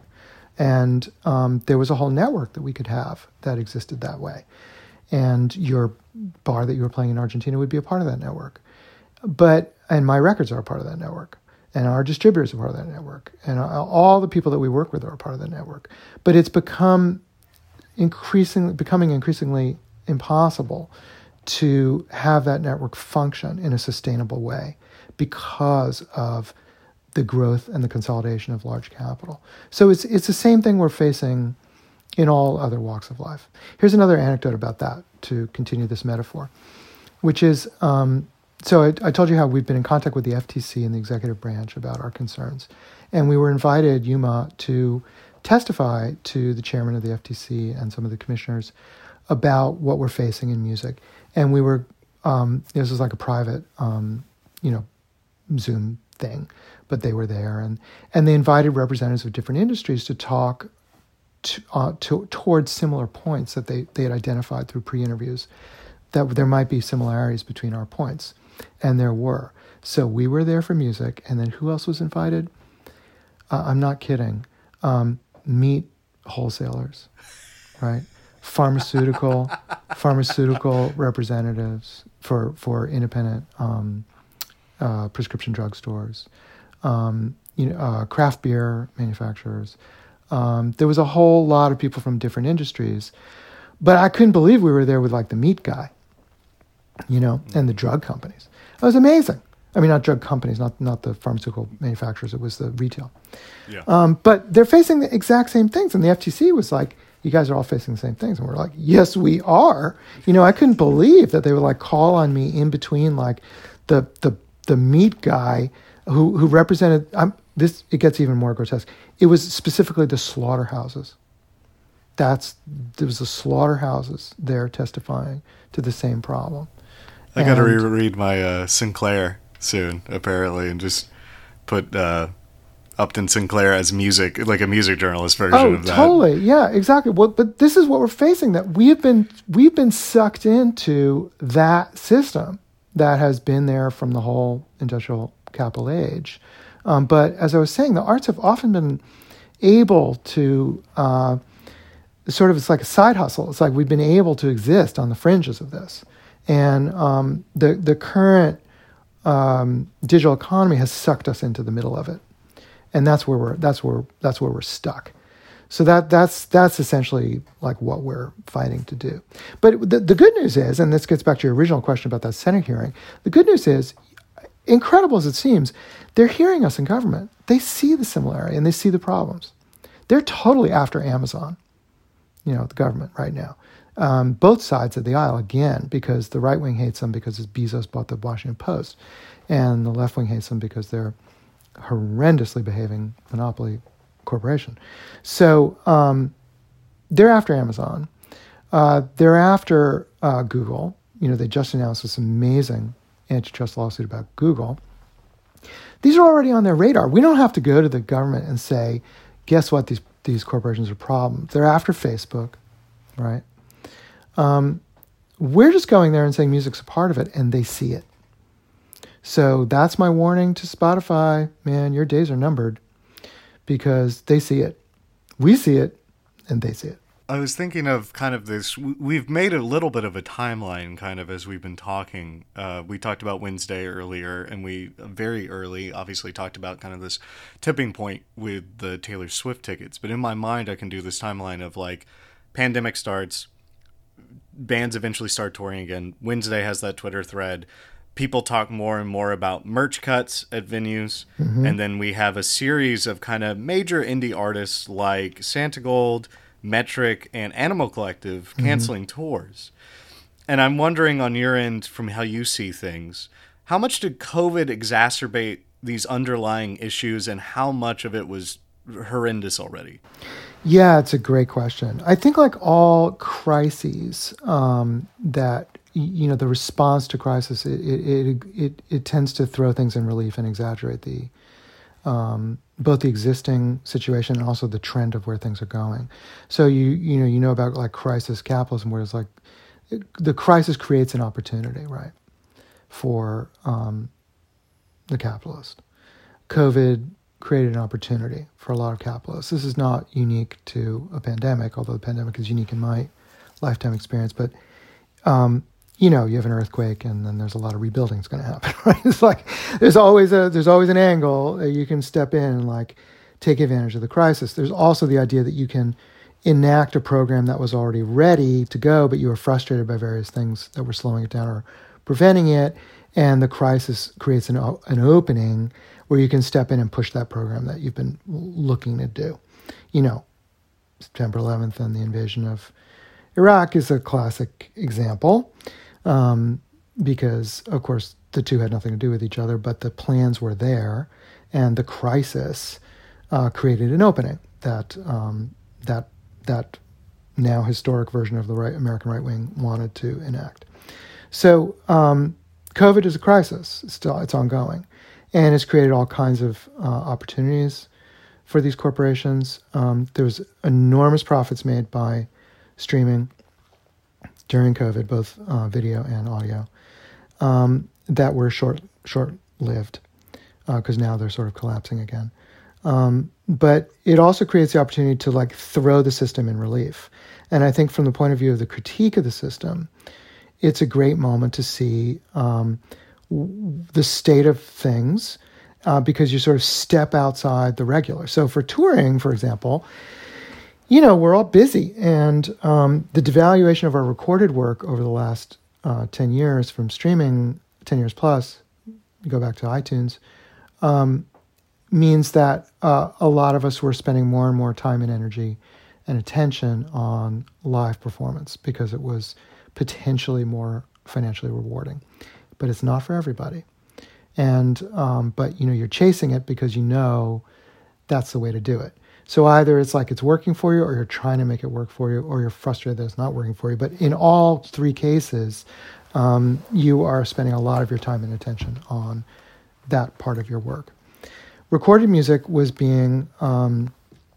And um, there was a whole network that we could have that existed that way. And your bar that you were playing in Argentina would be a part of that network. But, and my records are a part of that network. And our distributors are part of that network. And all the people that we work with are a part of that network. But it's become increasingly, becoming increasingly impossible to have that network function in a sustainable way because of the growth and the consolidation of large capital. So it's it's the same thing we're facing in all other walks of life. Here's another anecdote about that to continue this metaphor, which is, um, so I, I told you how we've been in contact with the F T C and the executive branch about our concerns. And we were invited, Yuma, to testify to the chairman of the F T C and some of the commissioners about what we're facing in music. And we were, um, this was like a private, um, you know, Zoom thing, but they were there, and and they invited representatives of different industries to talk to, uh, to towards similar points that they, they had identified through pre-interviews, that there might be similarities between our points, and there were. So we were there for music, and then who else was invited? Uh, I'm not kidding. Um, meat wholesalers, right? Pharmaceutical, pharmaceutical representatives for for independent um, uh, prescription drugstores, um, you know, uh, craft beer manufacturers. Um, there was a whole lot of people from different industries, but I couldn't believe we were there with like the meat guy, you know, and the drug companies. It was amazing. I mean, not drug companies, not not the pharmaceutical manufacturers. It was the retail. Yeah. Um, but they're facing the exact same things, and the F T C was like, "You guys are all facing the same things," and we're like, "Yes, we are." You know, I couldn't believe that they would like call on me in between like the the the meat guy who who represented. Um, this it gets even more grotesque. It was specifically the slaughterhouses. That's there was the slaughterhouses there testifying to the same problem. I got to And- reread my uh, Sinclair soon, apparently, and just put uh, Upton Sinclair as music, like a music journalist version Oh, of that. totally. Yeah, exactly. Well, but this is what we're facing, that we've been we've been sucked into that system that has been there from the whole industrial capital age. Um, but as I was saying, the arts have often been able to uh, sort of, it's like a side hustle. It's like we've been able to exist on the fringes of this. And um, the the current um, digital economy has sucked us into the middle of it, and that's where we're that's where that's where we're stuck. So that that's that's essentially like what we're fighting to do. But the, the good news is, and this gets back to your original question about that Senate hearing, the good news is, incredible as it seems, they're hearing us in government. They see the similarity and they see the problems. They're totally after Amazon, you know, the government right now. Um, both sides of the aisle, again, because the right wing hates them because Bezos bought the Washington Post, and the left wing hates them because they're horrendously behaving monopoly corporation. So um, they're after Amazon. Uh, they're after uh, Google. You know, they just announced this amazing antitrust lawsuit about Google. These are already on their radar. We don't have to go to the government and say, guess what, these these corporations are problems. They're after Facebook, right? Um, we're just going there and saying music's a part of it, and they see it. So that's my warning to Spotify. Man, your days are numbered, because they see it. We see it, and they see it. I was thinking of kind of this, we've made a little bit of a timeline kind of as we've been talking. Uh, we talked about Wednesday earlier, and we very early obviously talked about kind of this tipping point with the Taylor Swift tickets. But in my mind, I can do this timeline of like, pandemic starts, bands eventually start touring again. Wednesday has that Twitter thread. People talk more and more about merch cuts at venues. Mm-hmm. And then we have a series of kind of major indie artists like Santigold, Metric, and Animal Collective canceling mm-hmm. tours. And I'm wondering on your end, from how you see things, how much did COVID exacerbate these underlying issues, and how much of it was horrendous already? Yeah, it's a great question. I think like all crises um, that, you know, the response to crisis, it, it it it tends to throw things in relief and exaggerate the um, both the existing situation and also the trend of where things are going. So you you know you know about like crisis capitalism, where it's like it, the crisis creates an opportunity, right, for um, the capitalist. COVID created an opportunity for a lot of capitalists. This is not unique to a pandemic, although the pandemic is unique in my lifetime experience, but. Um, You know, you have an earthquake, and then there's a lot of rebuilding that's going to happen, right? It's like there's always a there's always an angle that you can step in and like take advantage of the crisis. There's also the idea that you can enact a program that was already ready to go, but you were frustrated by various things that were slowing it down or preventing it, and the crisis creates an an opening where you can step in and push that program that you've been looking to do. You know, September eleventh and the invasion of Iraq is a classic example. Um, because, of course, the two had nothing to do with each other, but the plans were there, and the crisis uh, created an opening that um, that that now historic version of the right American right wing wanted to enact. So um, COVID is a crisis; it's still it's ongoing, and it's created all kinds of uh, opportunities for these corporations. Um, there was enormous profits made by streaming during COVID, both uh, video and audio, um, that were short, short-lived, because uh, now they're sort of collapsing again. Um, but it also creates the opportunity to like throw the system in relief. And I think from the point of view of the critique of the system, it's a great moment to see um, w- the state of things, uh, because you sort of step outside the regular. So for touring, for example, you know, we're all busy, and um, the devaluation of our recorded work over the last uh, ten years from streaming, ten years plus, you go back to iTunes, um, means that uh, a lot of us were spending more and more time and energy and attention on live performance because it was potentially more financially rewarding. But it's not for everybody. And, um, but, you know, you're chasing it because you know that's the way to do it. So either it's like it's working for you, or you're trying to make it work for you, or you're frustrated that it's not working for you. But in all three cases, um, you are spending a lot of your time and attention on that part of your work. Recorded music was being um,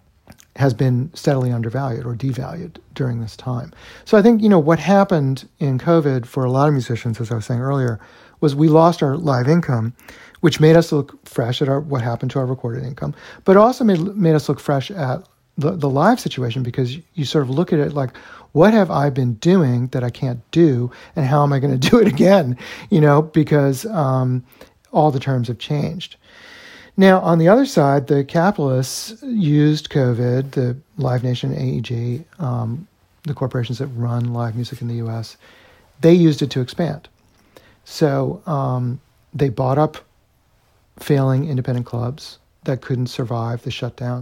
has been steadily undervalued or devalued during this time. So I think, you know, what happened in COVID for a lot of musicians, as I was saying earlier, was we lost our live income, which made us look fresh at our what happened to our recorded income, but also made made us look fresh at the, the live situation, because you sort of look at it like, what have I been doing that I can't do, and how am I going to do it again? You know, because um, all the terms have changed. Now, on the other side, the capitalists used COVID, the Live Nation, A E G, um, the corporations that run live music in the U S, they used it to expand. So um, they bought up failing independent clubs that couldn't survive the shutdown.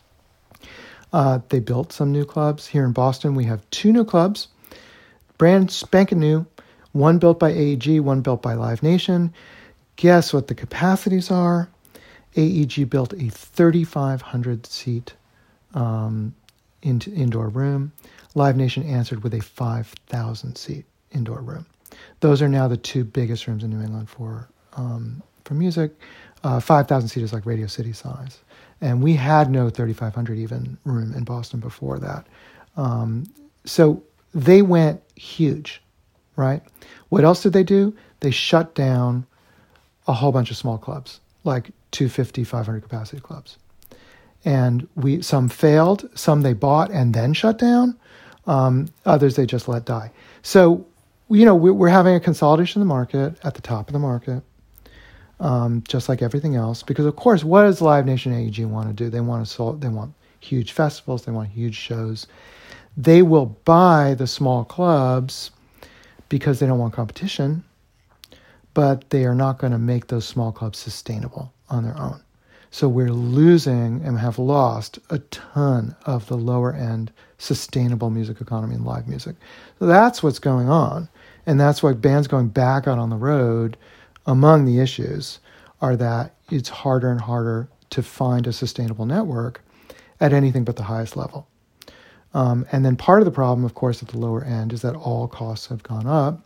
Uh, they built some new clubs. Here in Boston, we have two new clubs, brand spanking new, one built by A E G, one built by Live Nation. Guess what the capacities are? A E G built a thirty-five hundred seat um, in, indoor room. Live Nation answered with a five thousand seat indoor room. Those are now the two biggest rooms in New England for um, for music. Uh, five thousand seat is like Radio City size. And we had no thirty-five hundred even room in Boston before that. Um, so they went huge, right? What else did they do? They shut down a whole bunch of small clubs, like two hundred fifty, five hundred capacity clubs. And we some failed, some they bought and then shut down, um, others they just let die. So, you know, we're having a consolidation of the market at the top of the market, um, just like everything else. Because of course, what does Live Nation A E G want to do? They want to sold, they want huge festivals, they want huge shows. They will buy the small clubs because they don't want competition, but they are not going to make those small clubs sustainable on their own. So we're losing and have lost a ton of the lower end sustainable music economy and live music. So that's what's going on. And that's why bands going back out on the road, among the issues, are that it's harder and harder to find a sustainable network at anything but the highest level. Um, and then part of the problem, of course, at the lower end is that all costs have gone up.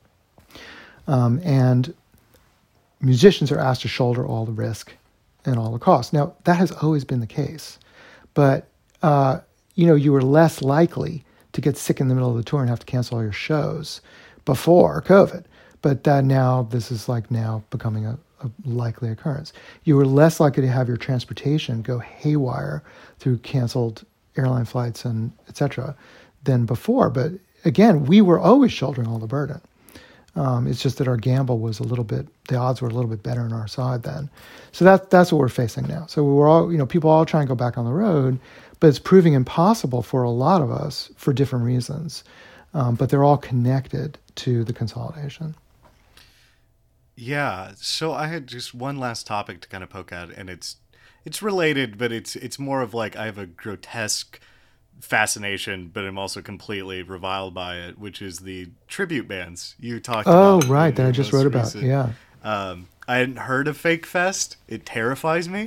Um, and musicians are asked to shoulder all the risk and all the costs. Now, that has always been the case. But, uh, you know, you were less likely to get sick in the middle of the tour and have to cancel all your shows before COVID. But that now, this is like now becoming a, a likely occurrence. You were less likely to have your transportation go haywire through canceled airline flights and et cetera than before. But again, we were always shouldering all the burden. Um, it's just that our gamble was a little bit, the odds were a little bit better on our side then. So that, that's what we're facing now. So we're all, you know, people all trying to go back on the road, but it's proving impossible for a lot of us for different reasons. Um, but they're all connected to the consolidation. Yeah. So I had just one last topic to kind of poke at, and it's, it's related, but it's, it's more of like, I have a grotesque fascination, but I'm also completely reviled by it, which is the tribute bands you talked oh, about. Oh, right, that I just wrote about, recent. yeah. Um, I hadn't heard of Fake Fest. It terrifies me.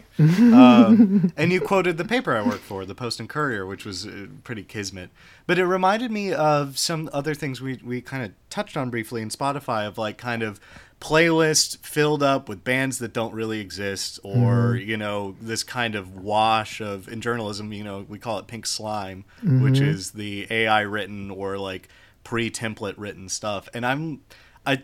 um, and you quoted the paper I work for, the Post and Courier, which was uh, pretty kismet. But it reminded me of some other things we, we kind of touched on briefly in Spotify, of like kind of playlists filled up with bands that don't really exist, or, mm. you know, this kind of wash of, in journalism, you know, we call it pink slime, mm-hmm. which is the A I written or like pre-template written stuff. And I'm, I,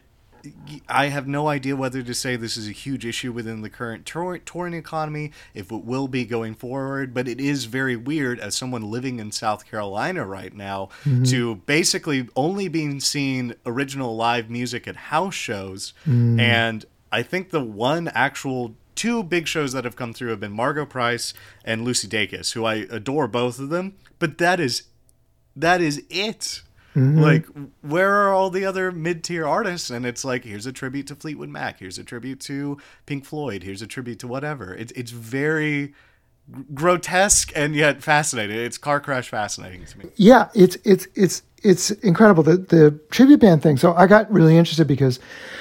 I have no idea whether to say this is a huge issue within the current tour- touring economy, if it will be going forward, but it is very weird as someone living in South Carolina right now, mm-hmm. to basically only being seen original live music at house shows. Mm. And I think the one actual two big shows that have come through have been Margo Price and Lucy Dacus, who I adore both of them, but that is that is it. Mm-hmm. Like, where are all the other mid-tier artists? And it's like, here's a tribute to Fleetwood Mac, here's a tribute to Pink Floyd, here's a tribute to whatever. It's it's very grotesque and yet fascinating. It's car crash fascinating to me. Yeah, it's it's it's it's incredible, the the tribute band thing. So I got really interested because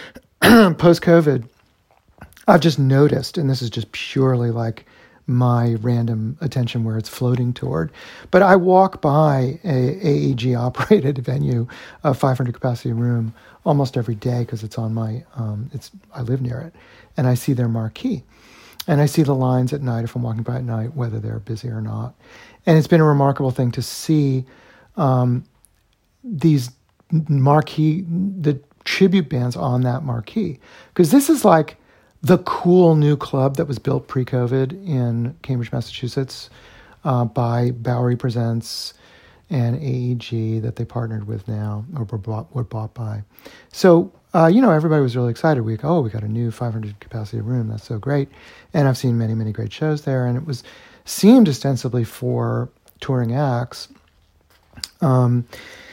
post-COVID, I've just noticed, and this is just purely like my random attention where it's floating toward. But I walk by a A E G operated venue, a five hundred capacity room, almost every day because it's on my, um, it's I live near it, and I see their marquee. And I see the lines at night if I'm walking by at night, whether they're busy or not. And it's been a remarkable thing to see um, these marquee, the tribute bands on that marquee. Because this is like the cool new club that was built pre-COVID in Cambridge, Massachusetts, uh, by Bowery Presents and A E G that they partnered with now, or were bought, were bought by. So uh, you know, everybody was really excited. We oh, we got a new five hundred capacity room. That's so great. And I've seen many, many great shows there. And it was seemed ostensibly for touring acts. Um,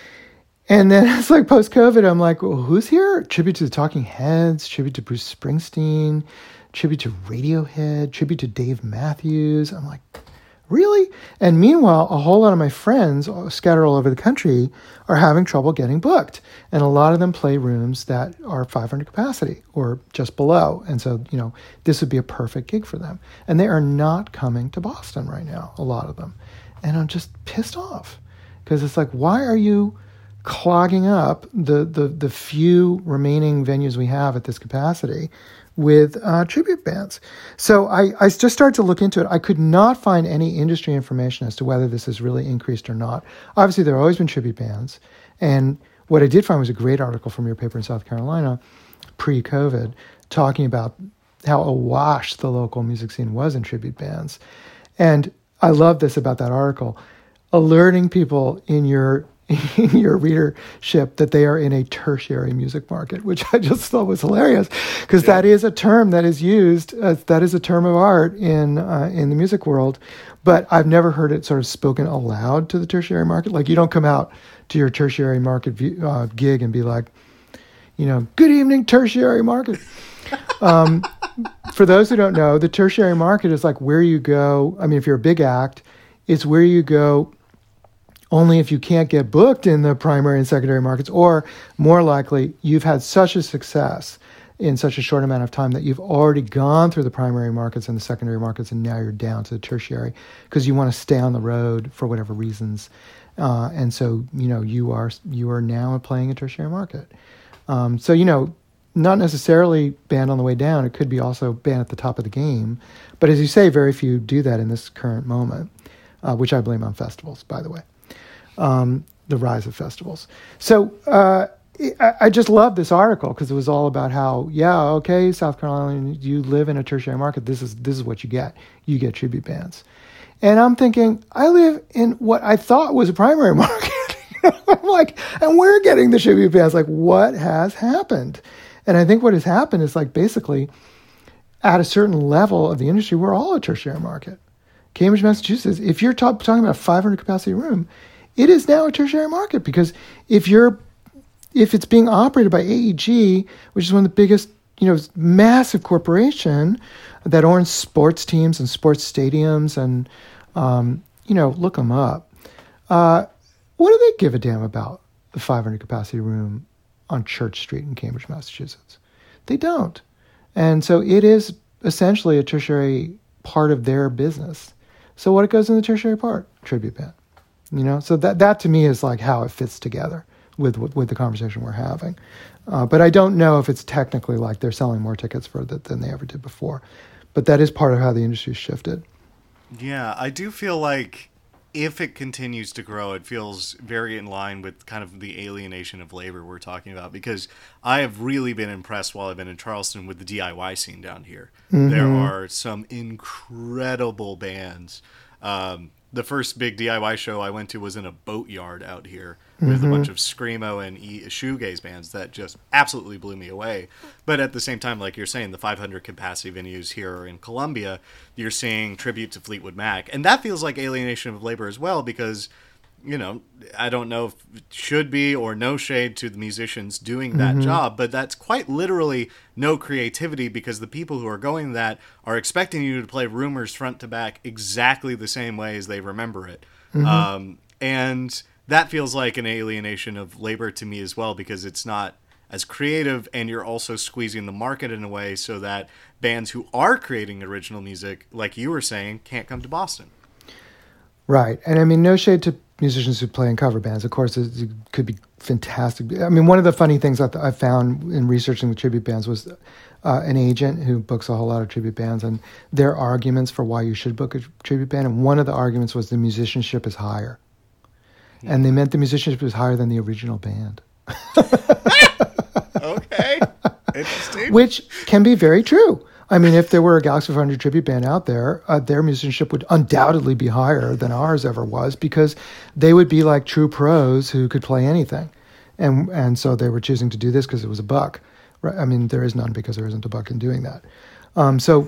and then it's like post-COVID, I'm like, well, who's here? Tribute to the Talking Heads, tribute to Bruce Springsteen, tribute to Radiohead, tribute to Dave Matthews. I'm like, really? And meanwhile, a whole lot of my friends scattered all over the country are having trouble getting booked. And a lot of them play rooms that are five hundred capacity or just below. And so, you know, this would be a perfect gig for them. And they are not coming to Boston right now, a lot of them. And I'm just pissed off because it's like, why are you clogging up the, the, the few remaining venues we have at this capacity with uh, tribute bands? So I, I just started to look into it. I could not find any industry information as to whether this has really increased or not. Obviously, there have always been tribute bands. And what I did find was a great article from your paper in South Carolina, pre-COVID, talking about how awash the local music scene was in tribute bands. And I love this about that article, alerting people in your in your readership that they are in a tertiary music market, which I just thought was hilarious, because yeah. that is a term that is used, uh, that is a term of art in uh, in the music world, but I've never heard it sort of spoken aloud to the tertiary market. Like, you don't come out to your tertiary market view, uh, gig and be like, you know, good evening, tertiary market. um, for those who don't know, the tertiary market is like where you go. I mean, if you're a big act, it's where you go only if you can't get booked in the primary and secondary markets, or more likely, you've had such a success in such a short amount of time that you've already gone through the primary markets and the secondary markets, and now you're down to the tertiary because you want to stay on the road for whatever reasons. Uh, and so, you know, you are you are now playing a tertiary market. Um, so, you know, not necessarily banned on the way down. It could be also banned at the top of the game. But as you say, very few do that in this current moment, uh, which I blame on festivals, by the way. Um, the rise of festivals. So uh, I, I just love this article because it was all about how, yeah, okay, South Carolina, you live in a tertiary market. This is this is what you get. You get tribute bands. And I'm thinking, I live in what I thought was a primary market. I'm like, and we're getting the tribute bands. Like, what has happened? And I think what has happened is, like, basically at a certain level of the industry, we're all a tertiary market. Cambridge, Massachusetts, if you're talk, talking about a five hundred capacity room, it is now a tertiary market, because if you're, if it's being operated by A E G, which is one of the biggest, you know, massive corporation that owns sports teams and sports stadiums, and, um, you know, look them up. Uh, what do they give a damn about the five hundred capacity room on Church Street in Cambridge, Massachusetts? They don't. And so it is essentially a tertiary part of their business. So what goes in the tertiary part? Tribute band. You know, so that that to me is like how it fits together with with, with the conversation we're having. Uh, but I don't know if it's technically like they're selling more tickets for that than they ever did before. But that is part of how the industry shifted. Yeah, I do feel like if it continues to grow, it feels very in line with kind of the alienation of labor we're talking about, because I have really been impressed while I've been in Charleston with the D I Y scene down here. Mm-hmm. There are some incredible bands. Um, the first big D I Y show I went to was in a boatyard out here with mm-hmm. a bunch of screamo and e- shoegaze bands that just absolutely blew me away. But at the same time, like you're saying, the five hundred capacity venues here in Columbia, you're seeing tribute to Fleetwood Mac. And that feels like alienation of labor as well, because, you know, I don't know if it should be or no shade to the musicians doing that mm-hmm. job, but that's quite literally no creativity, because the people who are going that are expecting you to play Rumors front to back exactly the same way as they remember it. Mm-hmm. Um, and that feels like an alienation of labor to me as well, because it's not as creative, and you're also squeezing the market in a way so that bands who are creating original music, like you were saying, can't come to Boston. Right. And I mean, no shade to musicians who play in cover bands. Of course, it could be fantastic. I mean, one of the funny things I, I found in researching the tribute bands was uh, an agent who books a whole lot of tribute bands, and their arguments for why you should book a tribute band. And one of the arguments was the musicianship is higher. Yeah. And they meant the musicianship is higher than the original band. Okay. Interesting. Which can be very true. I mean, if there were a Galaxy five hundred tribute band out there, uh, their musicianship would undoubtedly be higher than ours ever was, because they would be like true pros who could play anything. And and so they were choosing to do this because it was a buck. Right? I mean, there is none because there isn't a buck in doing that. Um, so,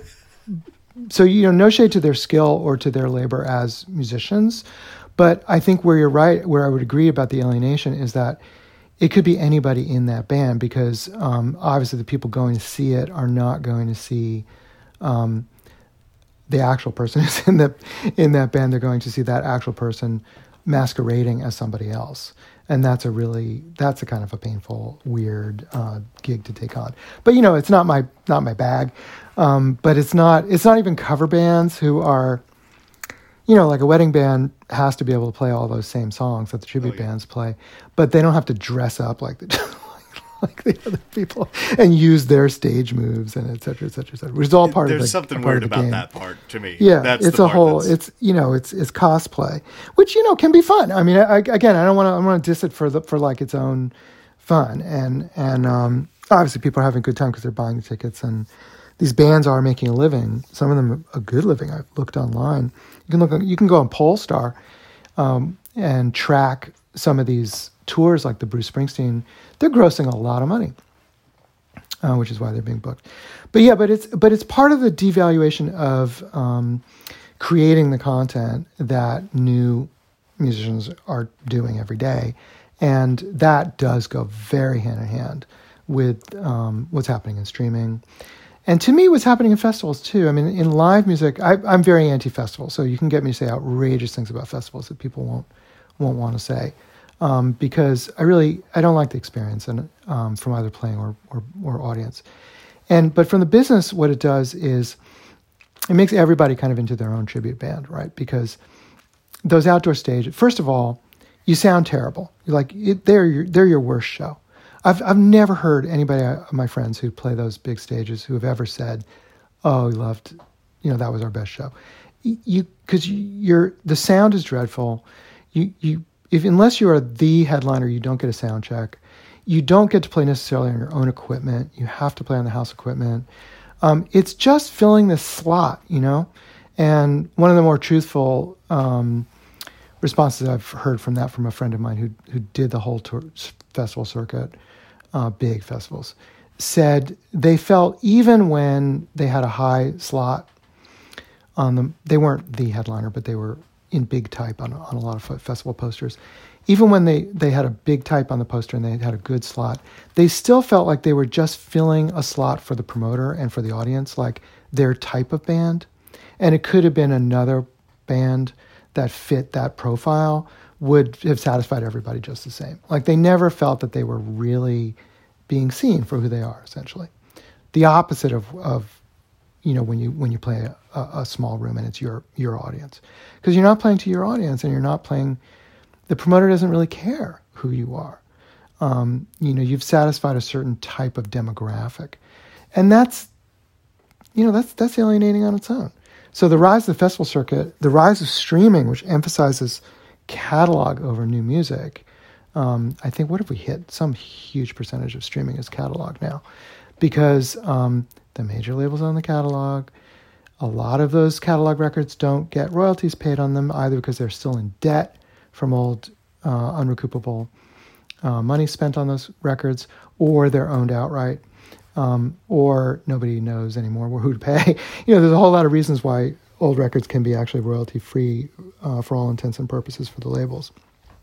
so you know, no shade to their skill or to their labor as musicians, but I think where you're right, where I would agree about the alienation is that it could be anybody in that band, because um, obviously the people going to see it are not going to see um, the actual person who's in the in that band. They're going to see that actual person masquerading as somebody else, and that's a really that's a kind of a painful, weird uh, gig to take on. But you know, it's not my not my bag. Um, but it's not it's not even cover bands who are. You know, like a wedding band has to be able to play all those same songs that the tribute oh, yeah. bands play, but they don't have to dress up like the like the other people and use their stage moves and et cetera, et cetera, et cetera. Which is all part There's of the something part weird of the about game. that part to me. Yeah, that's it's the a part whole. that's- It's you know, it's it's cosplay, which you know can be fun. I mean, I, again, I don't want to I want to diss it for the for like its own fun, and and um, obviously people are having a good time because they're buying the tickets, and these bands are making a living. Some of them a good living. I've looked online. You can look. On, you can go on Polestar um, and track some of these tours, like the Bruce Springsteen. They're grossing a lot of money, uh, which is why they're being booked. But yeah, but it's but it's part of the devaluation of um, creating the content that new musicians are doing every day, and that does go very hand in hand with um, what's happening in streaming. And to me, what's happening in festivals too. I mean, in live music, I, I'm very anti-festival, so you can get me to say outrageous things about festivals that people won't won't want to say, um, because I really I don't like the experience and um, from either playing or, or or audience. And but from the business, what it does is it makes everybody kind of into their own tribute band, right? Because those outdoor stages, first of all, you sound terrible. You're like it, they're your, they're your worst show. I've I've never heard anybody of my friends who play those big stages who have ever said, "Oh, we loved, you know, that was our best show." You because you, you're the sound is dreadful. You you if unless you are the headliner, you don't get a sound check. You don't get to play necessarily on your own equipment. You have to play on the house equipment. Um, it's just filling this slot, you know. And one of the more truthful um, responses I've heard from that from a friend of mine who who did the whole tour, festival circuit. Uh, big festivals, said they felt even when they had a high slot on them, they weren't the headliner, but they were in big type on, on a lot of festival posters. Even when they, they had a big type on the poster and they had a good slot, they still felt like they were just filling a slot for the promoter and for the audience, like their type of band. And it could have been another band that fit that profile, would have satisfied everybody just the same. Like they never felt that they were really being seen for who they are, essentially. The opposite of, of you know, when you when you play a, a small room and it's your your audience. Because you're not playing to your audience and you're not playing, the promoter doesn't really care who you are. Um, you know, you've satisfied a certain type of demographic. And that's, you know, that's that's alienating on its own. So the rise of the festival circuit, the rise of streaming, which emphasizes catalog over new music. Um, I think, what if we hit some huge percentage of streaming as catalog now? Because um, the major labels own the catalog. A lot of those catalog records don't get royalties paid on them either because they're still in debt from old uh, unrecoupable uh, money spent on those records, or they're owned outright, um, or nobody knows anymore who to pay. You know, there's a whole lot of reasons why old records can be actually royalty-free uh, for all intents and purposes for the labels.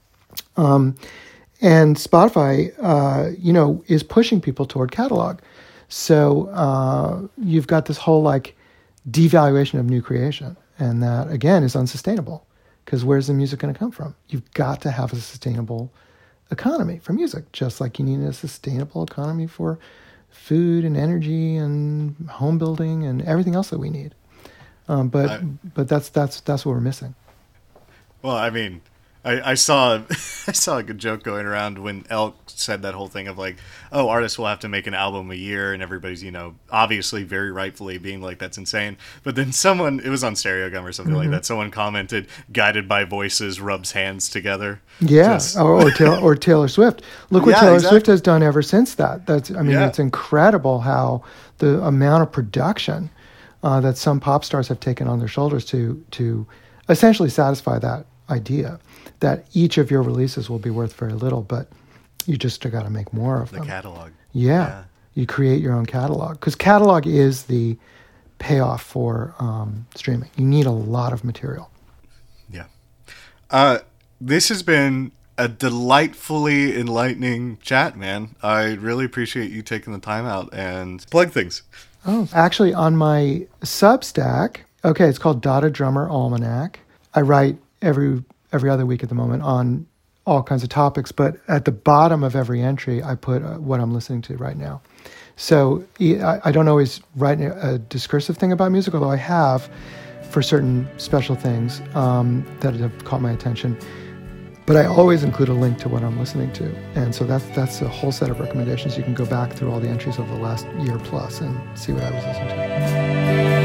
Um, and Spotify, uh, you know, is pushing people toward catalog. So uh, you've got this whole, like, devaluation of new creation. And that, again, is unsustainable. Because where's the music going to come from? You've got to have a sustainable economy for music, just like you need a sustainable economy for food and energy and home building and everything else that we need. Um, but I, but that's that's that's what we're missing. Well, I mean, I, I saw I saw like a joke going around when Elk said that whole thing of like, oh, artists will have to make an album a year, and everybody's, you know, obviously very rightfully being like, that's insane. But then someone, it was on Stereogum or something mm-hmm. like that, someone commented, guided by voices rubs hands together. Yeah, Just... or or Taylor, or Taylor Swift. Look what yeah, Taylor exactly. Swift has done ever since that. That's I mean, yeah. It's incredible how the amount of production uh, that some pop stars have taken on their shoulders to to essentially satisfy that idea that each of your releases will be worth very little, but you just got to make more of the them. catalog. Yeah. You create your own catalog, because catalog is the payoff for um, streaming. You need a lot of material. Yeah. Uh, this has been a delightfully enlightening chat, man. I really appreciate you taking the time out and plug things. Oh, actually, on my Substack, okay, it's called Dada Drummer Almanac. I write every every other week at the moment on all kinds of topics, but at the bottom of every entry, I put uh, what I'm listening to right now. So I, I don't always write a discursive thing about music, although I have for certain special things um, that have caught my attention. But I always include a link to what I'm listening to. And so that's that's a whole set of recommendations. You can go back through all the entries of the last year plus and see what I was listening to.